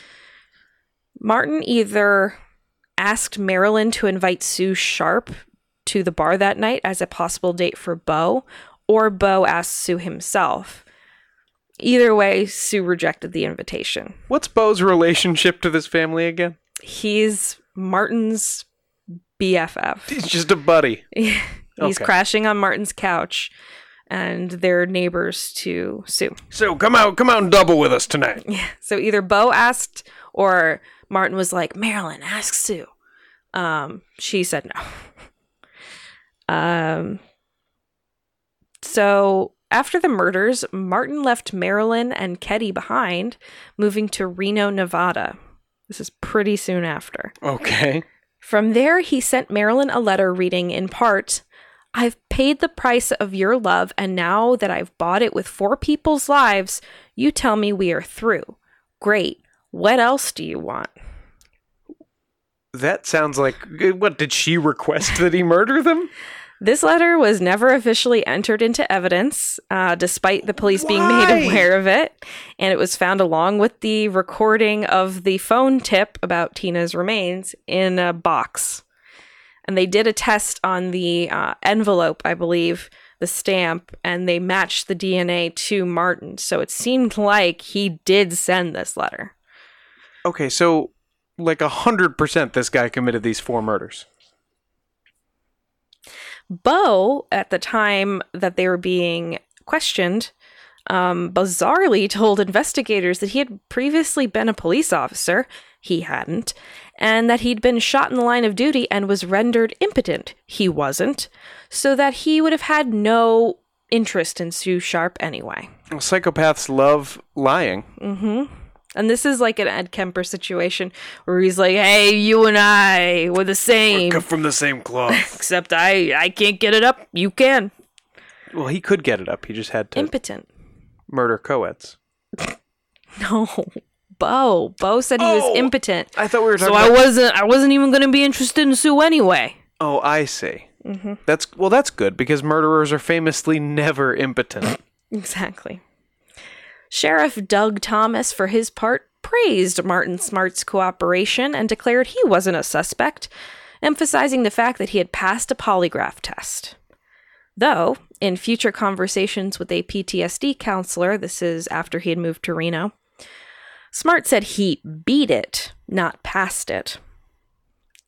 Martin either asked Marilyn to invite Sue Sharp to the bar that night as a possible date for Beau, or Beau asked Sue himself. Either way, Sue rejected the invitation.
What's Beau's relationship to this family again?
He's Martin's B F F.
He's just a buddy.
He's
Okay.
crashing on Martin's couch, and they're neighbors to Sue.
So come out, come out and double with us tonight.
So either Beau asked, or Martin was like, Marilyn, ask Sue. Um, she said no. um, so after the murders, Martin left Marilyn and Keddie behind, moving to Reno, Nevada. This is pretty soon after.
Okay.
From there, he sent Marilyn a letter reading in part, I've paid the price of your love, and now that I've bought it with four people's lives, you tell me we are through. Great. What else do you want?
That sounds like... What, did she request that he murder them?
This letter was never officially entered into evidence, uh, despite the police being
Why?
made aware of it, and it was found along with the recording of the phone tip about Tina's remains in a box. And they did a test on the uh, envelope, I believe, the stamp, and they matched the D N A to Martin, so it seemed like he did send this letter.
Okay, so like a hundred percent this guy committed these four murders.
Beau, at the time that they were being questioned, um, bizarrely told investigators that he had previously been a police officer. He hadn't. And that he'd been shot in the line of duty and was rendered impotent. He wasn't. So that he would have had no interest in Sue Sharp anyway.
Well, psychopaths love lying.
Mm-hmm. And this is like an Ed Kemper situation where he's like, hey, you and I, we're the same.
We're cut from the same cloth.
Except I, I can't get it up. You can.
Well, he could get it up. He just had to
Impotent.
murder co-eds.
No. Beau. Beau said he
Oh,
was impotent.
I thought we were talking
So I
about...
wasn't I wasn't even going to be interested in Sue anyway.
Oh, I see. Mm-hmm. That's Well, that's good, because murderers are famously never impotent.
Exactly. Sheriff Doug Thomas, for his part, praised Martin Smart's cooperation and declared he wasn't a suspect, emphasizing the fact that he had passed a polygraph test. Though, in future conversations with a P T S D counselor, this is after he had moved to Reno, Smart said he beat it, not passed it.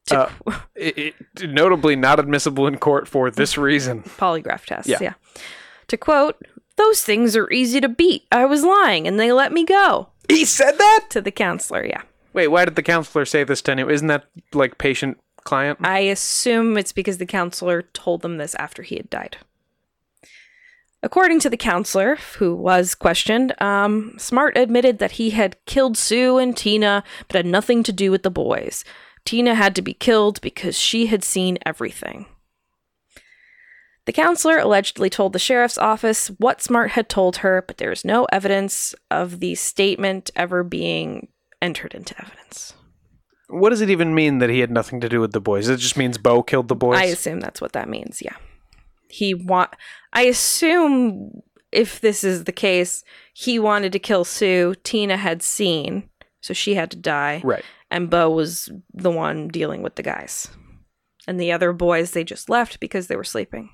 Uh, it, it, notably not admissible in court for this reason.
Polygraph tests,
Yeah.
yeah. To quote, "Those things are easy to beat. I was lying and they let me go."
He said that?
To the counselor, yeah.
Wait, why did the counselor say this to him? Isn't that like patient-client?
I assume it's because the counselor told them this after he had died. According to the counselor, who was questioned, um, Smart admitted that he had killed Sue and Tina, but had nothing to do with the boys. Tina had to be killed because she had seen everything. The counselor allegedly told the sheriff's office what Smart had told her, but there is no evidence of the statement ever being entered into evidence.
What does it even mean that he had nothing to do with the boys? It just means Bo killed the boys?
I assume that's what that means, yeah. He want. I assume if this is the case, he wanted to kill Sue. Tina had seen, so she had to die.
Right.
And Bo was the one dealing with the guys. And the other boys, they just left because they were sleeping.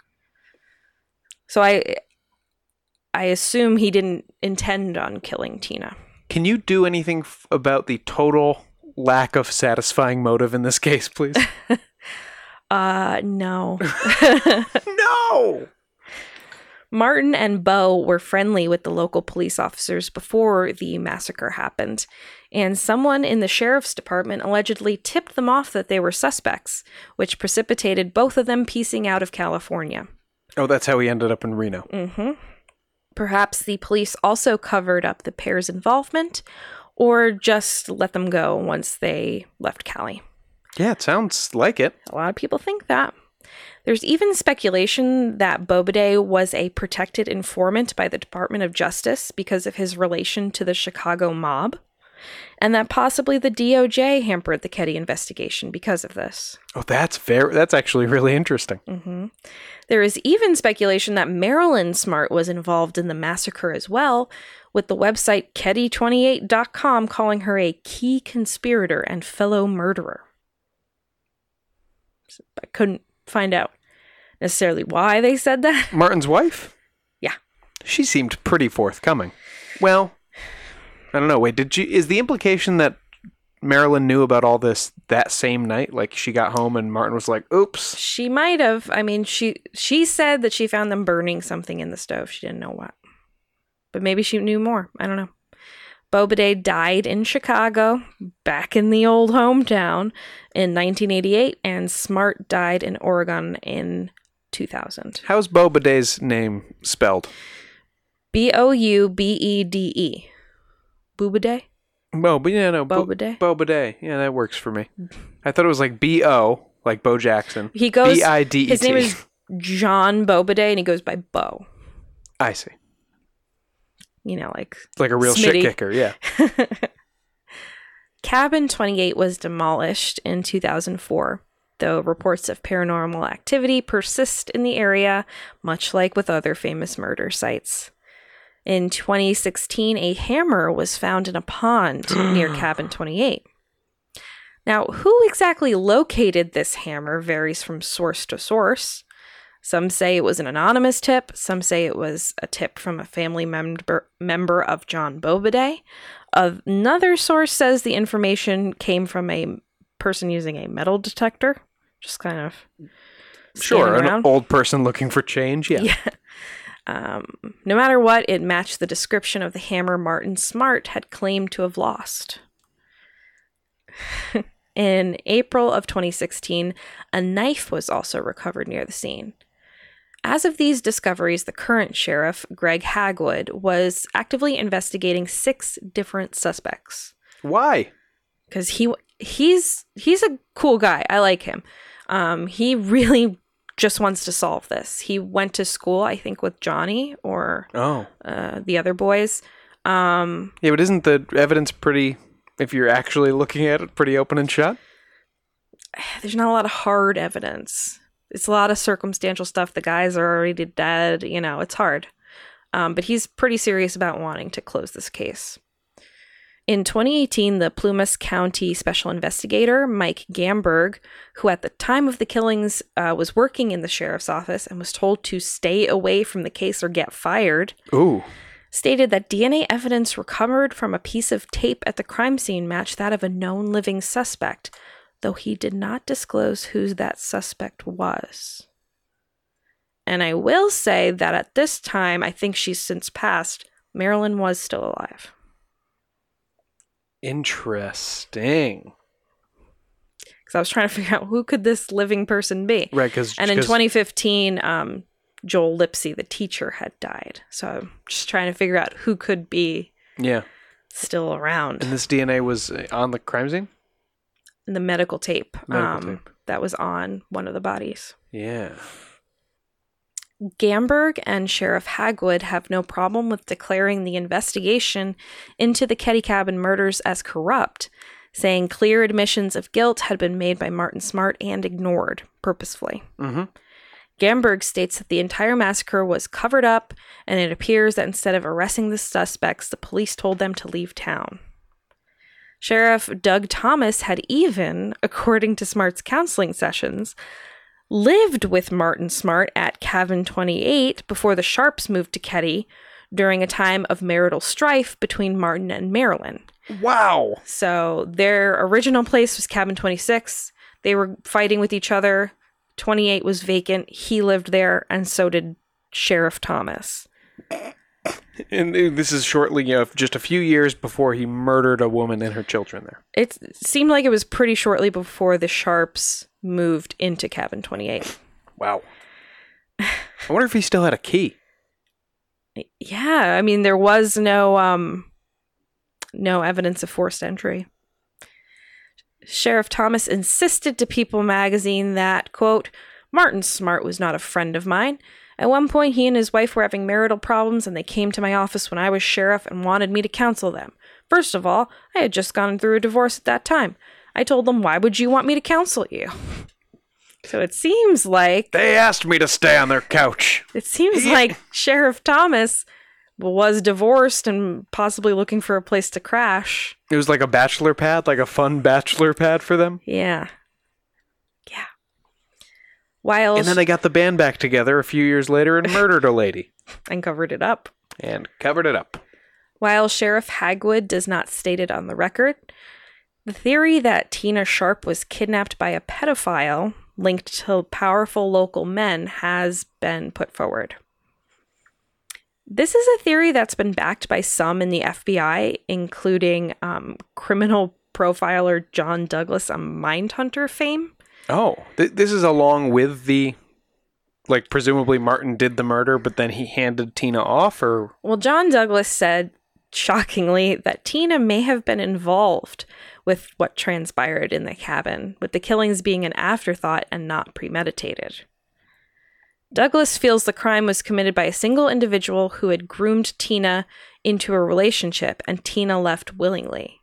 So I, I assume he didn't intend on killing Tina.
Can you do anything f- about the total lack of satisfying motive in this case, please?
Uh, no.
No!
Martin and Bo were friendly with the local police officers before the massacre happened, and someone in the sheriff's department allegedly tipped them off that they were suspects, which precipitated both of them piecing out of California.
Oh, that's how he ended up in Reno.
Mm-hmm. Perhaps the police also covered up the pair's involvement, or just let them go once they left Cali.
Yeah, it sounds like it.
A lot of people think that. There's even speculation that Bobade was a protected informant by the Department of Justice because of his relation to the Chicago mob, and that possibly the D O J hampered the Keddie investigation because of this.
Oh, that's very, that's actually really interesting.
Mm-hmm. There is even speculation that Marilyn Smart was involved in the massacre as well, with the website Keddie twenty-eight dot com calling her a key conspirator and fellow murderer. I couldn't find out necessarily why they said that.
Martin's wife?
Yeah.
She seemed pretty forthcoming. Well, I don't know. Wait, did she, is the implication that Marilyn knew about all this that same night? Like she got home and Martin was like, oops.
She might have. I mean, she she said that she found them burning something in the stove. She didn't know what. But maybe she knew more. I don't know. Bobade died in Chicago, back in the old hometown, in nineteen eighty-eight, and Smart died in Oregon in two thousand.
How's Bobade's name spelled?
B O U B E D E. Boobade?
Oh, but yeah, no. Bo-
Bobade?
Bobade. Yeah, that works for me. I thought it was like B O, like Bo Jackson.
He goes,
B I D E T.
his name is John Bobade, and he goes by Bo.
I see.
You know, like...
It's like a real
Smitty.
shit kicker, yeah.
Cabin twenty-eight was demolished in two thousand four, though reports of paranormal activity persist in the area, much like with other famous murder sites. In twenty sixteen, a hammer was found in a pond near Cabin twenty-eight. Now, who exactly located this hammer varies from source to source. Some say it was an anonymous tip. Some say it was a tip from a family member member of John Bobade. Another source says the information came from a person using a metal detector. Just kind of
Sure,
standing
an
around.
old person looking for change, yeah.
Yeah. Um, no matter what, it matched the description of the hammer Martin Smart had claimed to have lost. In April of twenty sixteen, a knife was also recovered near the scene. As of these discoveries, the current sheriff, Greg Hagwood, was actively investigating six different suspects.
Why?
Because he he's he's a cool guy. I like him. Um, he really just wants to solve this. He went to school, I think, with Johnny or
Oh.
uh, the other boys. Um,
Yeah, but isn't the evidence pretty, if you're actually looking at it, pretty open and shut?
there's not a lot of hard evidence. It's a lot of circumstantial stuff. The guys are already dead. You know, it's hard. Um, but he's pretty serious about wanting to close this case. In twenty eighteen, the Plumas County Special Investigator, Mike Gamberg, who at the time of the killings uh, was working in the sheriff's office and was told to stay away from the case or get fired,
Ooh.
stated that D N A evidence recovered from a piece of tape at the crime scene matched that of a known living suspect, though he did not disclose who that suspect was. And I will say that at this time, I think she's since passed, Marilyn was still alive.
Interesting.
Because I was trying to figure out who could this living person be.
Right, because...
And in twenty fifteen, um, Joel Lipsy, the teacher, had died. So I'm just trying to figure out who could be
yeah.
still around.
And this D N A was on the crime scene?
In the medical tape,
Medical
um,
tape.
that was on one of the bodies.
Yeah.
Gamberg and Sheriff Hagwood have no problem with declaring the investigation into the Ketty Cabin murders as corrupt, saying clear admissions of guilt had been made by Martin Smart and ignored purposefully.
Mm-hmm.
Gamberg states that the entire massacre was covered up, and it appears that instead of arresting the suspects, the police told them to leave town. Sheriff Doug Thomas had even, according to Smart's counseling sessions, lived with Martin Smart at Cabin twenty-eight before the Sharps moved to Ketty during a time of marital strife between Martin and Marilyn.
Wow.
So their original place was Cabin twenty-six. They were fighting with each other. twenty-eight was vacant. He lived there, and so did Sheriff Thomas.
And this is shortly, you know, just a few years before he murdered a woman and her children there.
It seemed like it was pretty shortly before the Sharps moved into Cabin twenty-eight.
Wow. I wonder if he still had a key.
Yeah, I mean, there was no um, no evidence of forced entry. Sheriff Thomas insisted to People magazine that, quote, Martin Smart was not a friend of mine. At one point, he and his wife were having marital problems, and they came to my office when I was sheriff and wanted me to counsel them. First of all, I had just gone through a divorce at that time. I told them, why would you want me to counsel you? So it seems like...
They asked me to stay on their couch.
It seems like Sheriff Thomas was divorced and possibly looking for a place to crash.
It was like a bachelor pad, like a fun bachelor pad for them.
Yeah. Yeah. While
And then they got the band back together a few years later and murdered a lady.
and covered it up.
And covered it up.
While Sheriff Hagwood does not state it on the record, the theory that Tina Sharp was kidnapped by a pedophile linked to powerful local men has been put forward. This is a theory that's been backed by some in the F B I, including um, criminal profiler John Douglas of Mindhunter fame.
Oh, th- this is along with the, like, presumably Martin did the murder, but then he handed Tina off, or?
Well, John Douglas said, shockingly, that Tina may have been involved with what transpired in the cabin, with the killings being an afterthought and not premeditated. Douglas feels the crime was committed by a single individual who had groomed Tina into a relationship, and Tina left willingly.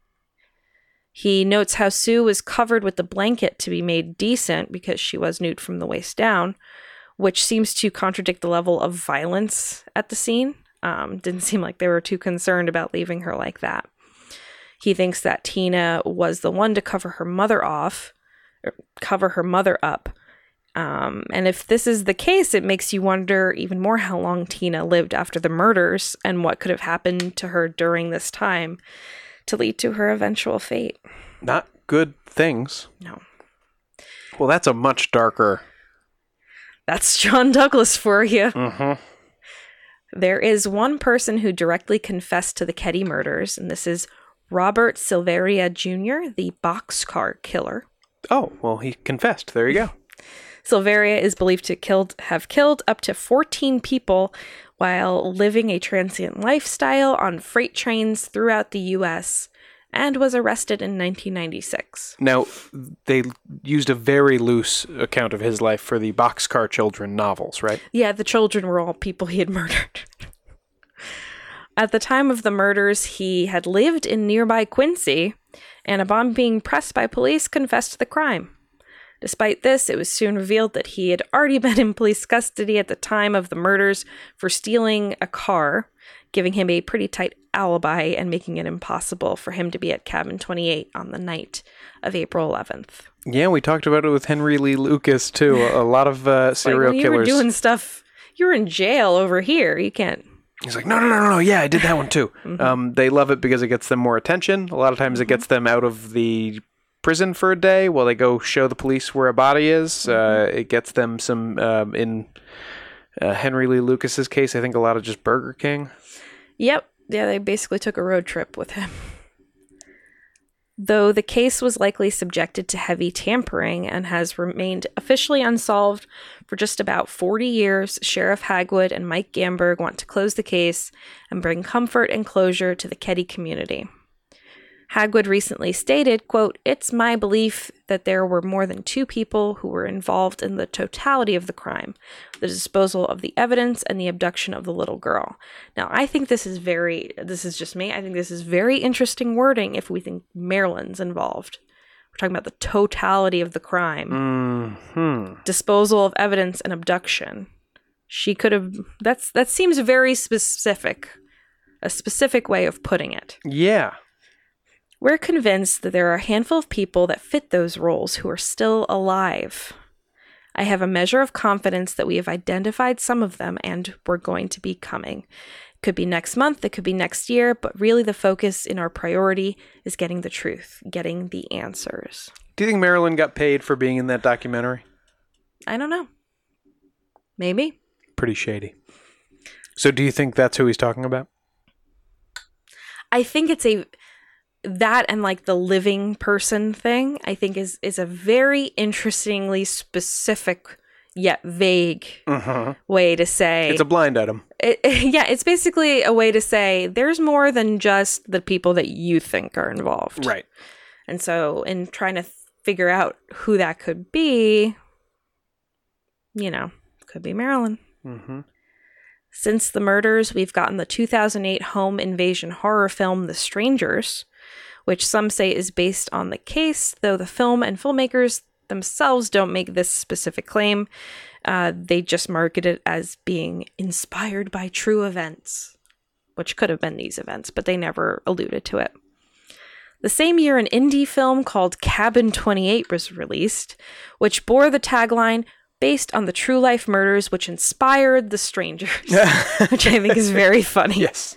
He notes how Sue was covered with the blanket to be made decent because she was nude from the waist down, which seems to contradict the level of violence at the scene. Um, didn't seem like they were too concerned about leaving her like that. He thinks that Tina was the one to cover her mother off, or cover her mother up. Um, and if this is the case, it makes you wonder even more how long Tina lived after the murders and what could have happened to her during this time to lead to her eventual fate.
Not good things.
No.
Well, that's a much darker...
That's John Douglas for you.
Mm-hmm.
There is one person who directly confessed to the Ketty murders, and this is Robert Silveria Junior, the boxcar killer.
Oh, well, he confessed. There you go.
Silveria is believed to killed, have killed up to fourteen people while living a transient lifestyle on freight trains throughout the U S and was arrested in nineteen ninety-six.
Now, they used a very loose account of his life for the Boxcar Children novels, right?
Yeah, the children were all people he had murdered. At the time of the murders, he had lived in nearby Quincy, and upon being pressed by police, confessed to the crime. Despite this, it was soon revealed that he had already been in police custody at the time of the murders for stealing a car, giving him a pretty tight alibi and making it impossible for him to be at Cabin twenty-eight on the night of April eleventh.
Yeah, we talked about it with Henry Lee Lucas, too. A, a lot of uh, serial
like, well,
killers.
You were doing stuff. You were in jail over here. You can't...
He's like, no, no, no, no, no, yeah, I did that one too.
Mm-hmm.
Um, they love it because it gets them more attention. A lot of times
mm-hmm.
it gets them out of the prison for a day while they go show the police where a body is.
Mm-hmm.
Uh, it gets them some, um, in uh, Henry Lee Lucas's case, I think a lot of just Burger King.
Yep. Yeah, they basically took a road trip with him. Though the case was likely subjected to heavy tampering and has remained officially unsolved for just about forty years, Sheriff Hagwood and Mike Gamberg want to close the case and bring comfort and closure to the Keddie community. Hagwood recently stated, quote, "It's my belief that there were more than two people who were involved in the totality of the crime, the disposal of the evidence and the abduction of the little girl." Now, I think this is very, this is just me, I think this is very interesting wording if we think Marilyn's involved. We're talking about the totality of the crime.
Mm-hmm.
Disposal of evidence and abduction. She could have, that's that seems very specific. A specific way of putting it.
Yeah.
We're convinced that there are a handful of people that fit those roles who are still alive. I have a measure of confidence that we have identified some of them and we're going to be coming. It could be next month, it could be next year, but really the focus in our priority is getting the truth, getting the answers.
Do you think Marilyn got paid for being in that documentary?
I don't know. Maybe.
Pretty shady. So do you think that's who he's talking about?
I think it's a... that and like the living person thing, I think is is a very interestingly specific yet vague
Mm-hmm.
way to say.
It's a blind item.
It, yeah, it's basically a way to say there's more than just the people that you think are involved.
Right.
And so in trying to th- figure out who that could be, you know, could be Marilyn.
Mm-hmm.
Since the murders, we've gotten the two thousand eight home invasion horror film The Strangers, which some say is based on the case, though the film and filmmakers themselves don't make this specific claim. Uh, they just market it as being inspired by true events, which could have been these events, but they never alluded to it. The same year, an indie film called Cabin twenty-eight was released, which bore the tagline, "Based on the true life murders which inspired The Strangers," which I think is very funny.
Yes.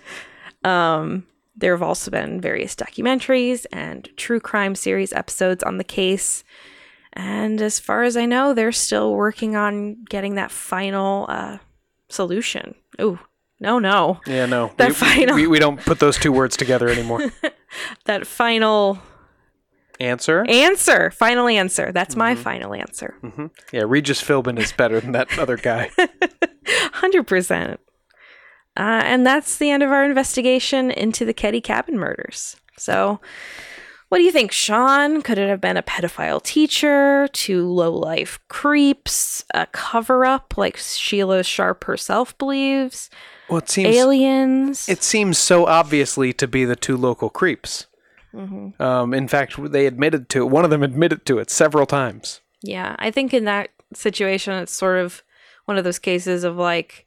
Um, there have also been various documentaries and true crime series episodes on the case. And as far as I know, they're still working on getting that final uh, solution. Ooh, no, no.
Yeah, no.
That
we,
final...
we, we don't put those two words together anymore.
That final...
Answer?
Answer. Final answer. That's
Mm-hmm.
my final answer.
Mm-hmm. Yeah, Regis Philbin is better than that other guy.
one hundred percent. Uh, and that's the end of our investigation into the Keddie Cabin murders. So, what do you think, Sean? Could it have been a pedophile teacher, two low-life creeps, a cover-up like Sheila Sharp herself believes,
Well, it seems
aliens?
it seems so obviously to be the two local creeps.
Mm-hmm.
Um, in fact, they admitted to it. One of them admitted to it several times.
Yeah, I think in that situation, it's sort of one of those cases of like,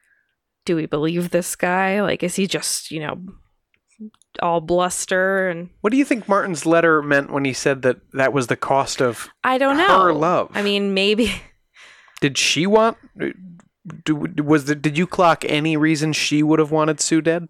do we believe this guy? Like, is he just, you know, all bluster? And
What do you think Martin's letter meant when he said that that was the cost of
I don't know.
her love?
I mean, maybe.
Did she want? Do, was the, did you clock any reason she would have wanted Sue dead?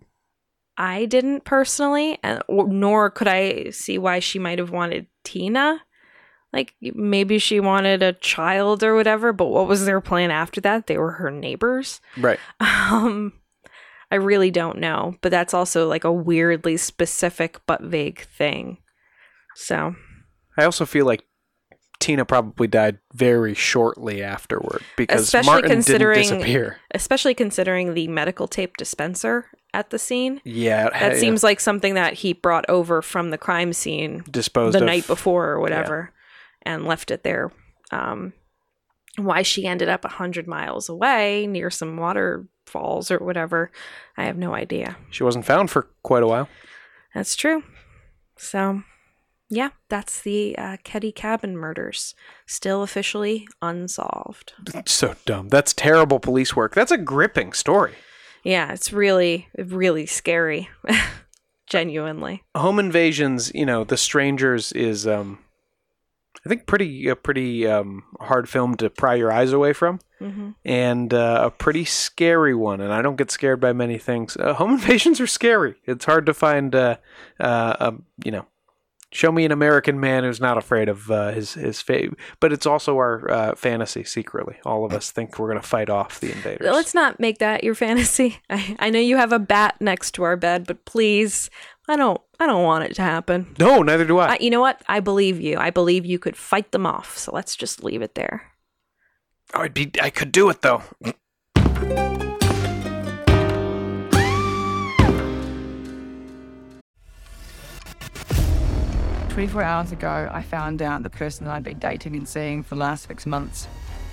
I didn't personally, and, or, nor could I see why she might have wanted Tina. Like, maybe she wanted a child or whatever, but what was their plan after that? They were her neighbors.
Right.
Um, I really don't know, but that's also like a weirdly specific but vague thing. So,
I also feel like Tina probably died very shortly afterward because
Especially
Martin didn't
considering-
disappear.
especially considering the medical tape dispenser at the scene.
Yeah,
That seems like something that he brought over from the crime scene
disposed
the
of.
night before or whatever, and left it there. Um, why she ended up a hundred miles away near some waterfalls or whatever, I have no idea.
She wasn't found for quite a while.
That's true. So, yeah, that's the uh, Keddie Cabin murders, still officially unsolved.
So dumb. That's terrible police work. That's a gripping story.
Yeah, it's really, really scary. Genuinely.
Home Invasions, you know, The Strangers is, um, I think, pretty a pretty um, hard film to pry your eyes away from,
Mm-hmm.
and uh, a pretty scary one. And I don't get scared by many things. Uh, home Invasions are scary. It's hard to find, uh, uh, a, you know, Show me an American man who's not afraid of uh, his his fate. But it's also our uh, fantasy secretly. All of us think we're going to fight off the invaders.
Let's not make that your fantasy. I, I know you have a bat next to our bed, but please, I don't I don't want it to happen.
No, neither do I.
I. You know what? I believe you. I believe you could fight them off. So let's just leave it there.
I'd be. I could do it though.
twenty-four hours ago, I found out the person I'd been dating and seeing for the last six months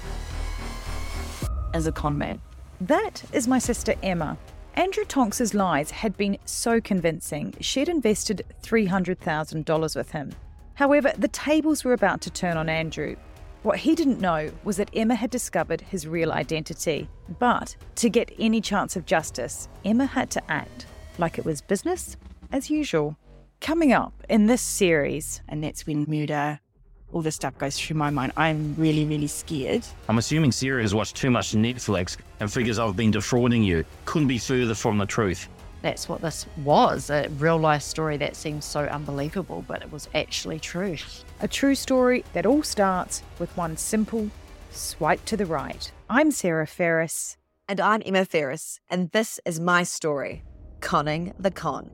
as a con man.
That is my sister Emma. Andrew Tonks's lies had been so convincing, she'd invested three hundred thousand dollars with him. However, the tables were about to turn on Andrew. What he didn't know was that Emma had discovered his real identity. But to get any chance of justice, Emma had to act like it was business as usual. Coming up in this series,
and that's when murder, all this stuff goes through my mind. I'm really, really scared.
I'm assuming Sarah has watched too much Netflix and figures I've been defrauding you. Couldn't be further from the truth.
That's what this was, a real-life story that seems so unbelievable, but it was actually true.
A true story that all starts with one simple swipe to the right. I'm Sarah Ferris.
And I'm Emma Ferris, and this is my story, Conning the Con.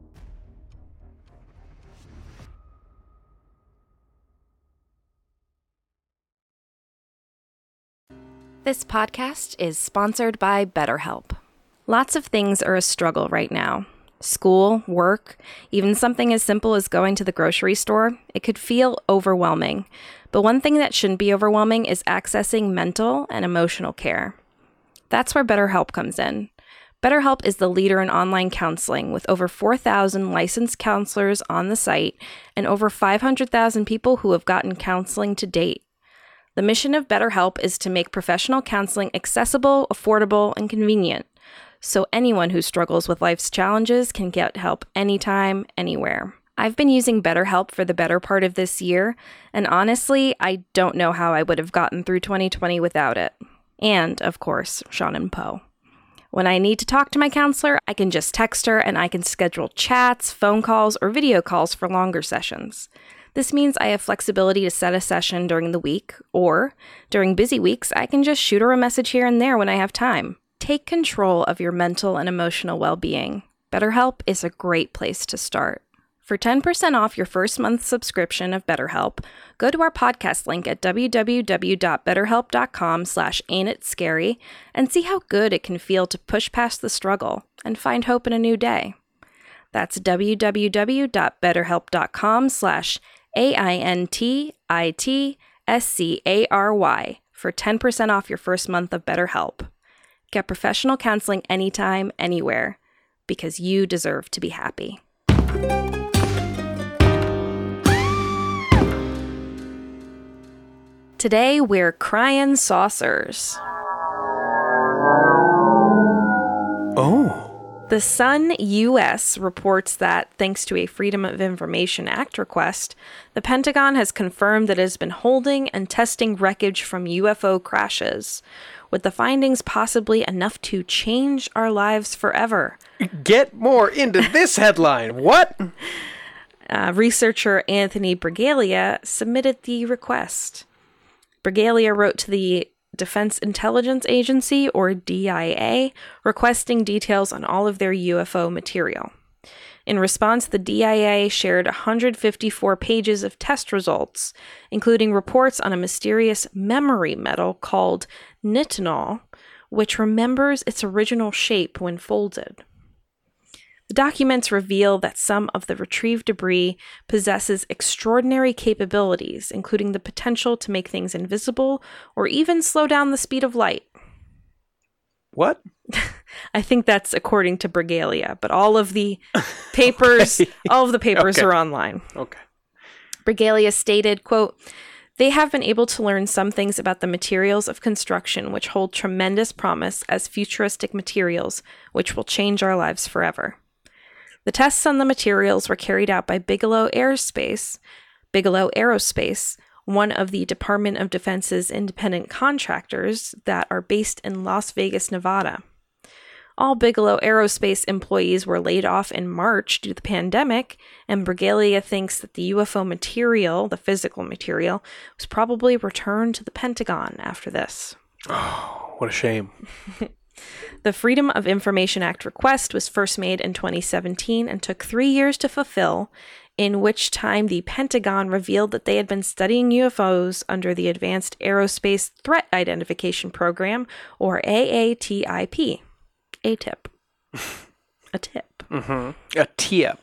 This podcast is sponsored by BetterHelp. Lots of things are a struggle right now. School, work, even something as simple as going to the grocery store. It could feel overwhelming. But one thing that shouldn't be overwhelming is accessing mental and emotional care. That's where BetterHelp comes in. BetterHelp is the leader in online counseling with over four thousand licensed counselors on the site and over five hundred thousand people who have gotten counseling to date. The mission of BetterHelp is to make professional counseling accessible, affordable, and convenient, so anyone who struggles with life's challenges can get help anytime, anywhere. I've been using BetterHelp for the better part of this year, and honestly, I don't know how I would have gotten through twenty twenty without it. And, of course, Sean and Poe. When I need to talk to my counselor, I can just text her and I can schedule chats, phone calls, or video calls for longer sessions. This means I have flexibility to set a session during the week, or during busy weeks, I can just shoot her a message here and there when I have time. Take control of your mental and emotional well-being. BetterHelp is a great place to start. For ten percent off your first month subscription of BetterHelp, go to our podcast link at www.betterhelp.com slash ain't it scary and see how good it can feel to push past the struggle and find hope in a new day. That's www.betterhelp.com slash A-I-N-T-I-T-S-C-A-R-Y for ten percent off your first month of BetterHelp. Get professional counseling anytime, anywhere, because you deserve to be happy. Today, we're crying saucers.
Oh.
The Sun U S reports that, thanks to a Freedom of Information Act request, the Pentagon has confirmed that it has been holding and testing wreckage from U F O crashes, with the findings possibly enough to change our lives forever.
Get more into this headline. What?
Uh, researcher Anthony Bragalia submitted the request. Bragalia wrote to the Defense Intelligence Agency, or D I A, requesting details on all of their U F O material. In response, the D I A shared one hundred fifty-four pages of test results, including reports on a mysterious memory metal called nitinol, which remembers its original shape when folded. The documents reveal that some of the retrieved debris possesses extraordinary capabilities, including the potential to make things invisible or even slow down the speed of light.
What?
I think that's according to Bragalia, but all of the papers, okay. all of the papers okay. are online.
Okay.
Bragalia stated, quote, "They have been able to learn some things about the materials of construction which hold tremendous promise as futuristic materials which will change our lives forever. The tests on the materials were carried out by Bigelow Aerospace, Bigelow Aerospace, one of the Department of Defense's independent contractors that are based in Las Vegas, Nevada. All Bigelow Aerospace employees were laid off in March due to the pandemic, and Bragalia thinks that the U F O material, the physical material, was probably returned to the Pentagon after this.
Oh, what a shame.
The Freedom of Information Act request was first made in twenty seventeen and took three years to fulfill, in which time the Pentagon revealed that they had been studying U F Os under the Advanced Aerospace Threat Identification Program, or A A T I P. A tip. A tip.
Mm-hmm. A tip.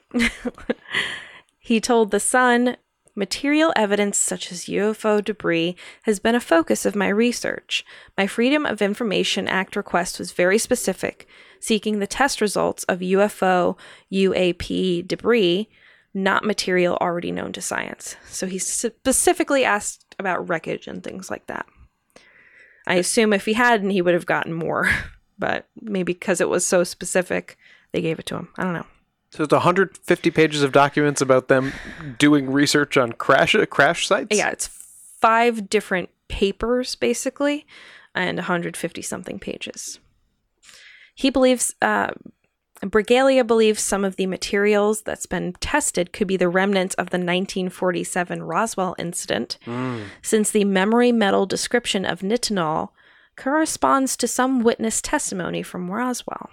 He told The Sun, material evidence such as U F O debris has been a focus of my research. My Freedom of Information Act request was very specific, seeking the test results of U F O U A P debris, not material already known to science. So he specifically asked about wreckage and things like that. I assume if he hadn't, he would have gotten more. But maybe because it was so specific, they gave it to him. I don't know.
So it's one hundred fifty pages of documents about them doing research on crash crash sites?
Yeah, it's five different papers, basically, and one hundred fifty something pages. He believes, uh, Bragalia believes some of the materials that's been tested could be the remnants of the nineteen forty-seven Roswell incident, mm. since the memory metal description of nitinol corresponds to some witness testimony from Roswell.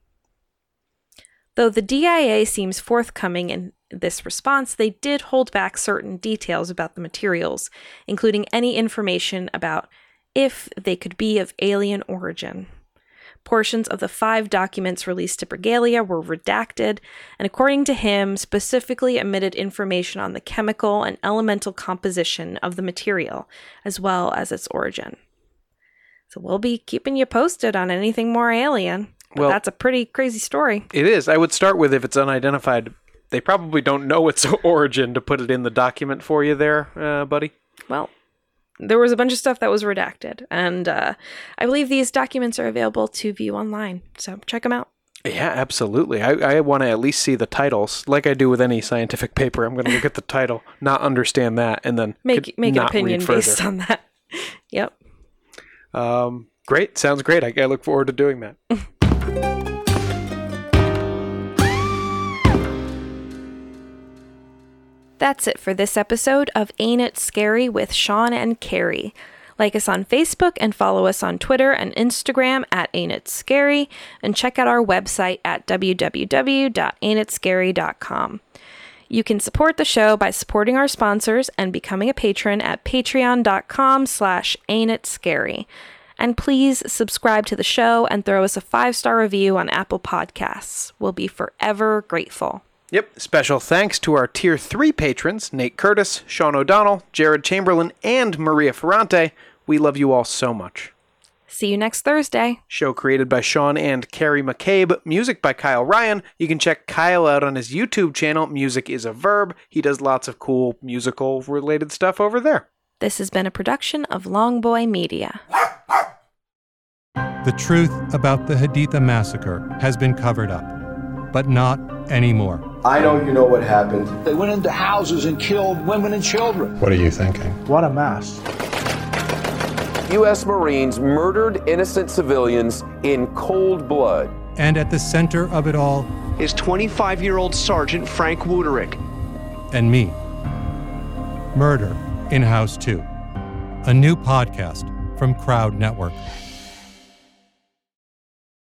Though the D I A seems forthcoming in this response, they did hold back certain details about the materials, including any information about if they could be of alien origin. Portions of the five documents released to Bragalia were redacted, and according to him, specifically omitted information on the chemical and elemental composition of the material, as well as its origin. So we'll be keeping you posted on anything more alien. But well, that's a pretty crazy story.
It is. I would start with if it's unidentified. They probably don't know its origin to put it in the document for you there, uh, buddy.
Well, there was a bunch of stuff that was redacted. And uh, I believe these documents are available to view online. So check them out.
Yeah, absolutely. I, I want to at least see the titles. Like I do with any scientific paper, I'm going to look at the title, not understand that, and then
make, make an opinion based on that. Yep.
Um, great. Sounds great. I, I look forward to doing that.
That's it for this episode of Ain't It Scary with Sean and Carrie. Like us on Facebook and follow us on Twitter and Instagram at Ain't It Scary, and check out our website at w w w dot ain't it scary dot com. You can support the show by supporting our sponsors and becoming a patron at patreon.com slash ain't it scary. And please subscribe to the show and throw us a five-star review on Apple Podcasts. We'll be forever grateful.
Yep. Special thanks to our Tier three patrons, Nate Curtis, Sean O'Donnell, Jared Chamberlain, and Maria Ferrante. We love you all so much.
See you next Thursday.
Show created by Sean and Carrie McCabe. Music by Kyle Ryan. You can check Kyle out on his YouTube channel, Music is a Verb. He does lots of cool musical-related stuff over there.
This has been a production of Longboy Media.
The truth about the Haditha massacre has been covered up, but not anymore.
I know you know what happened.
They went into houses and killed women and children.
What are you thinking?
What a mess.
U S Marines murdered innocent civilians in cold blood.
And at the center of it all
is twenty-five-year-old Sergeant Frank Wuterich.
And me. Murder in House two. A new podcast from Crowd Network.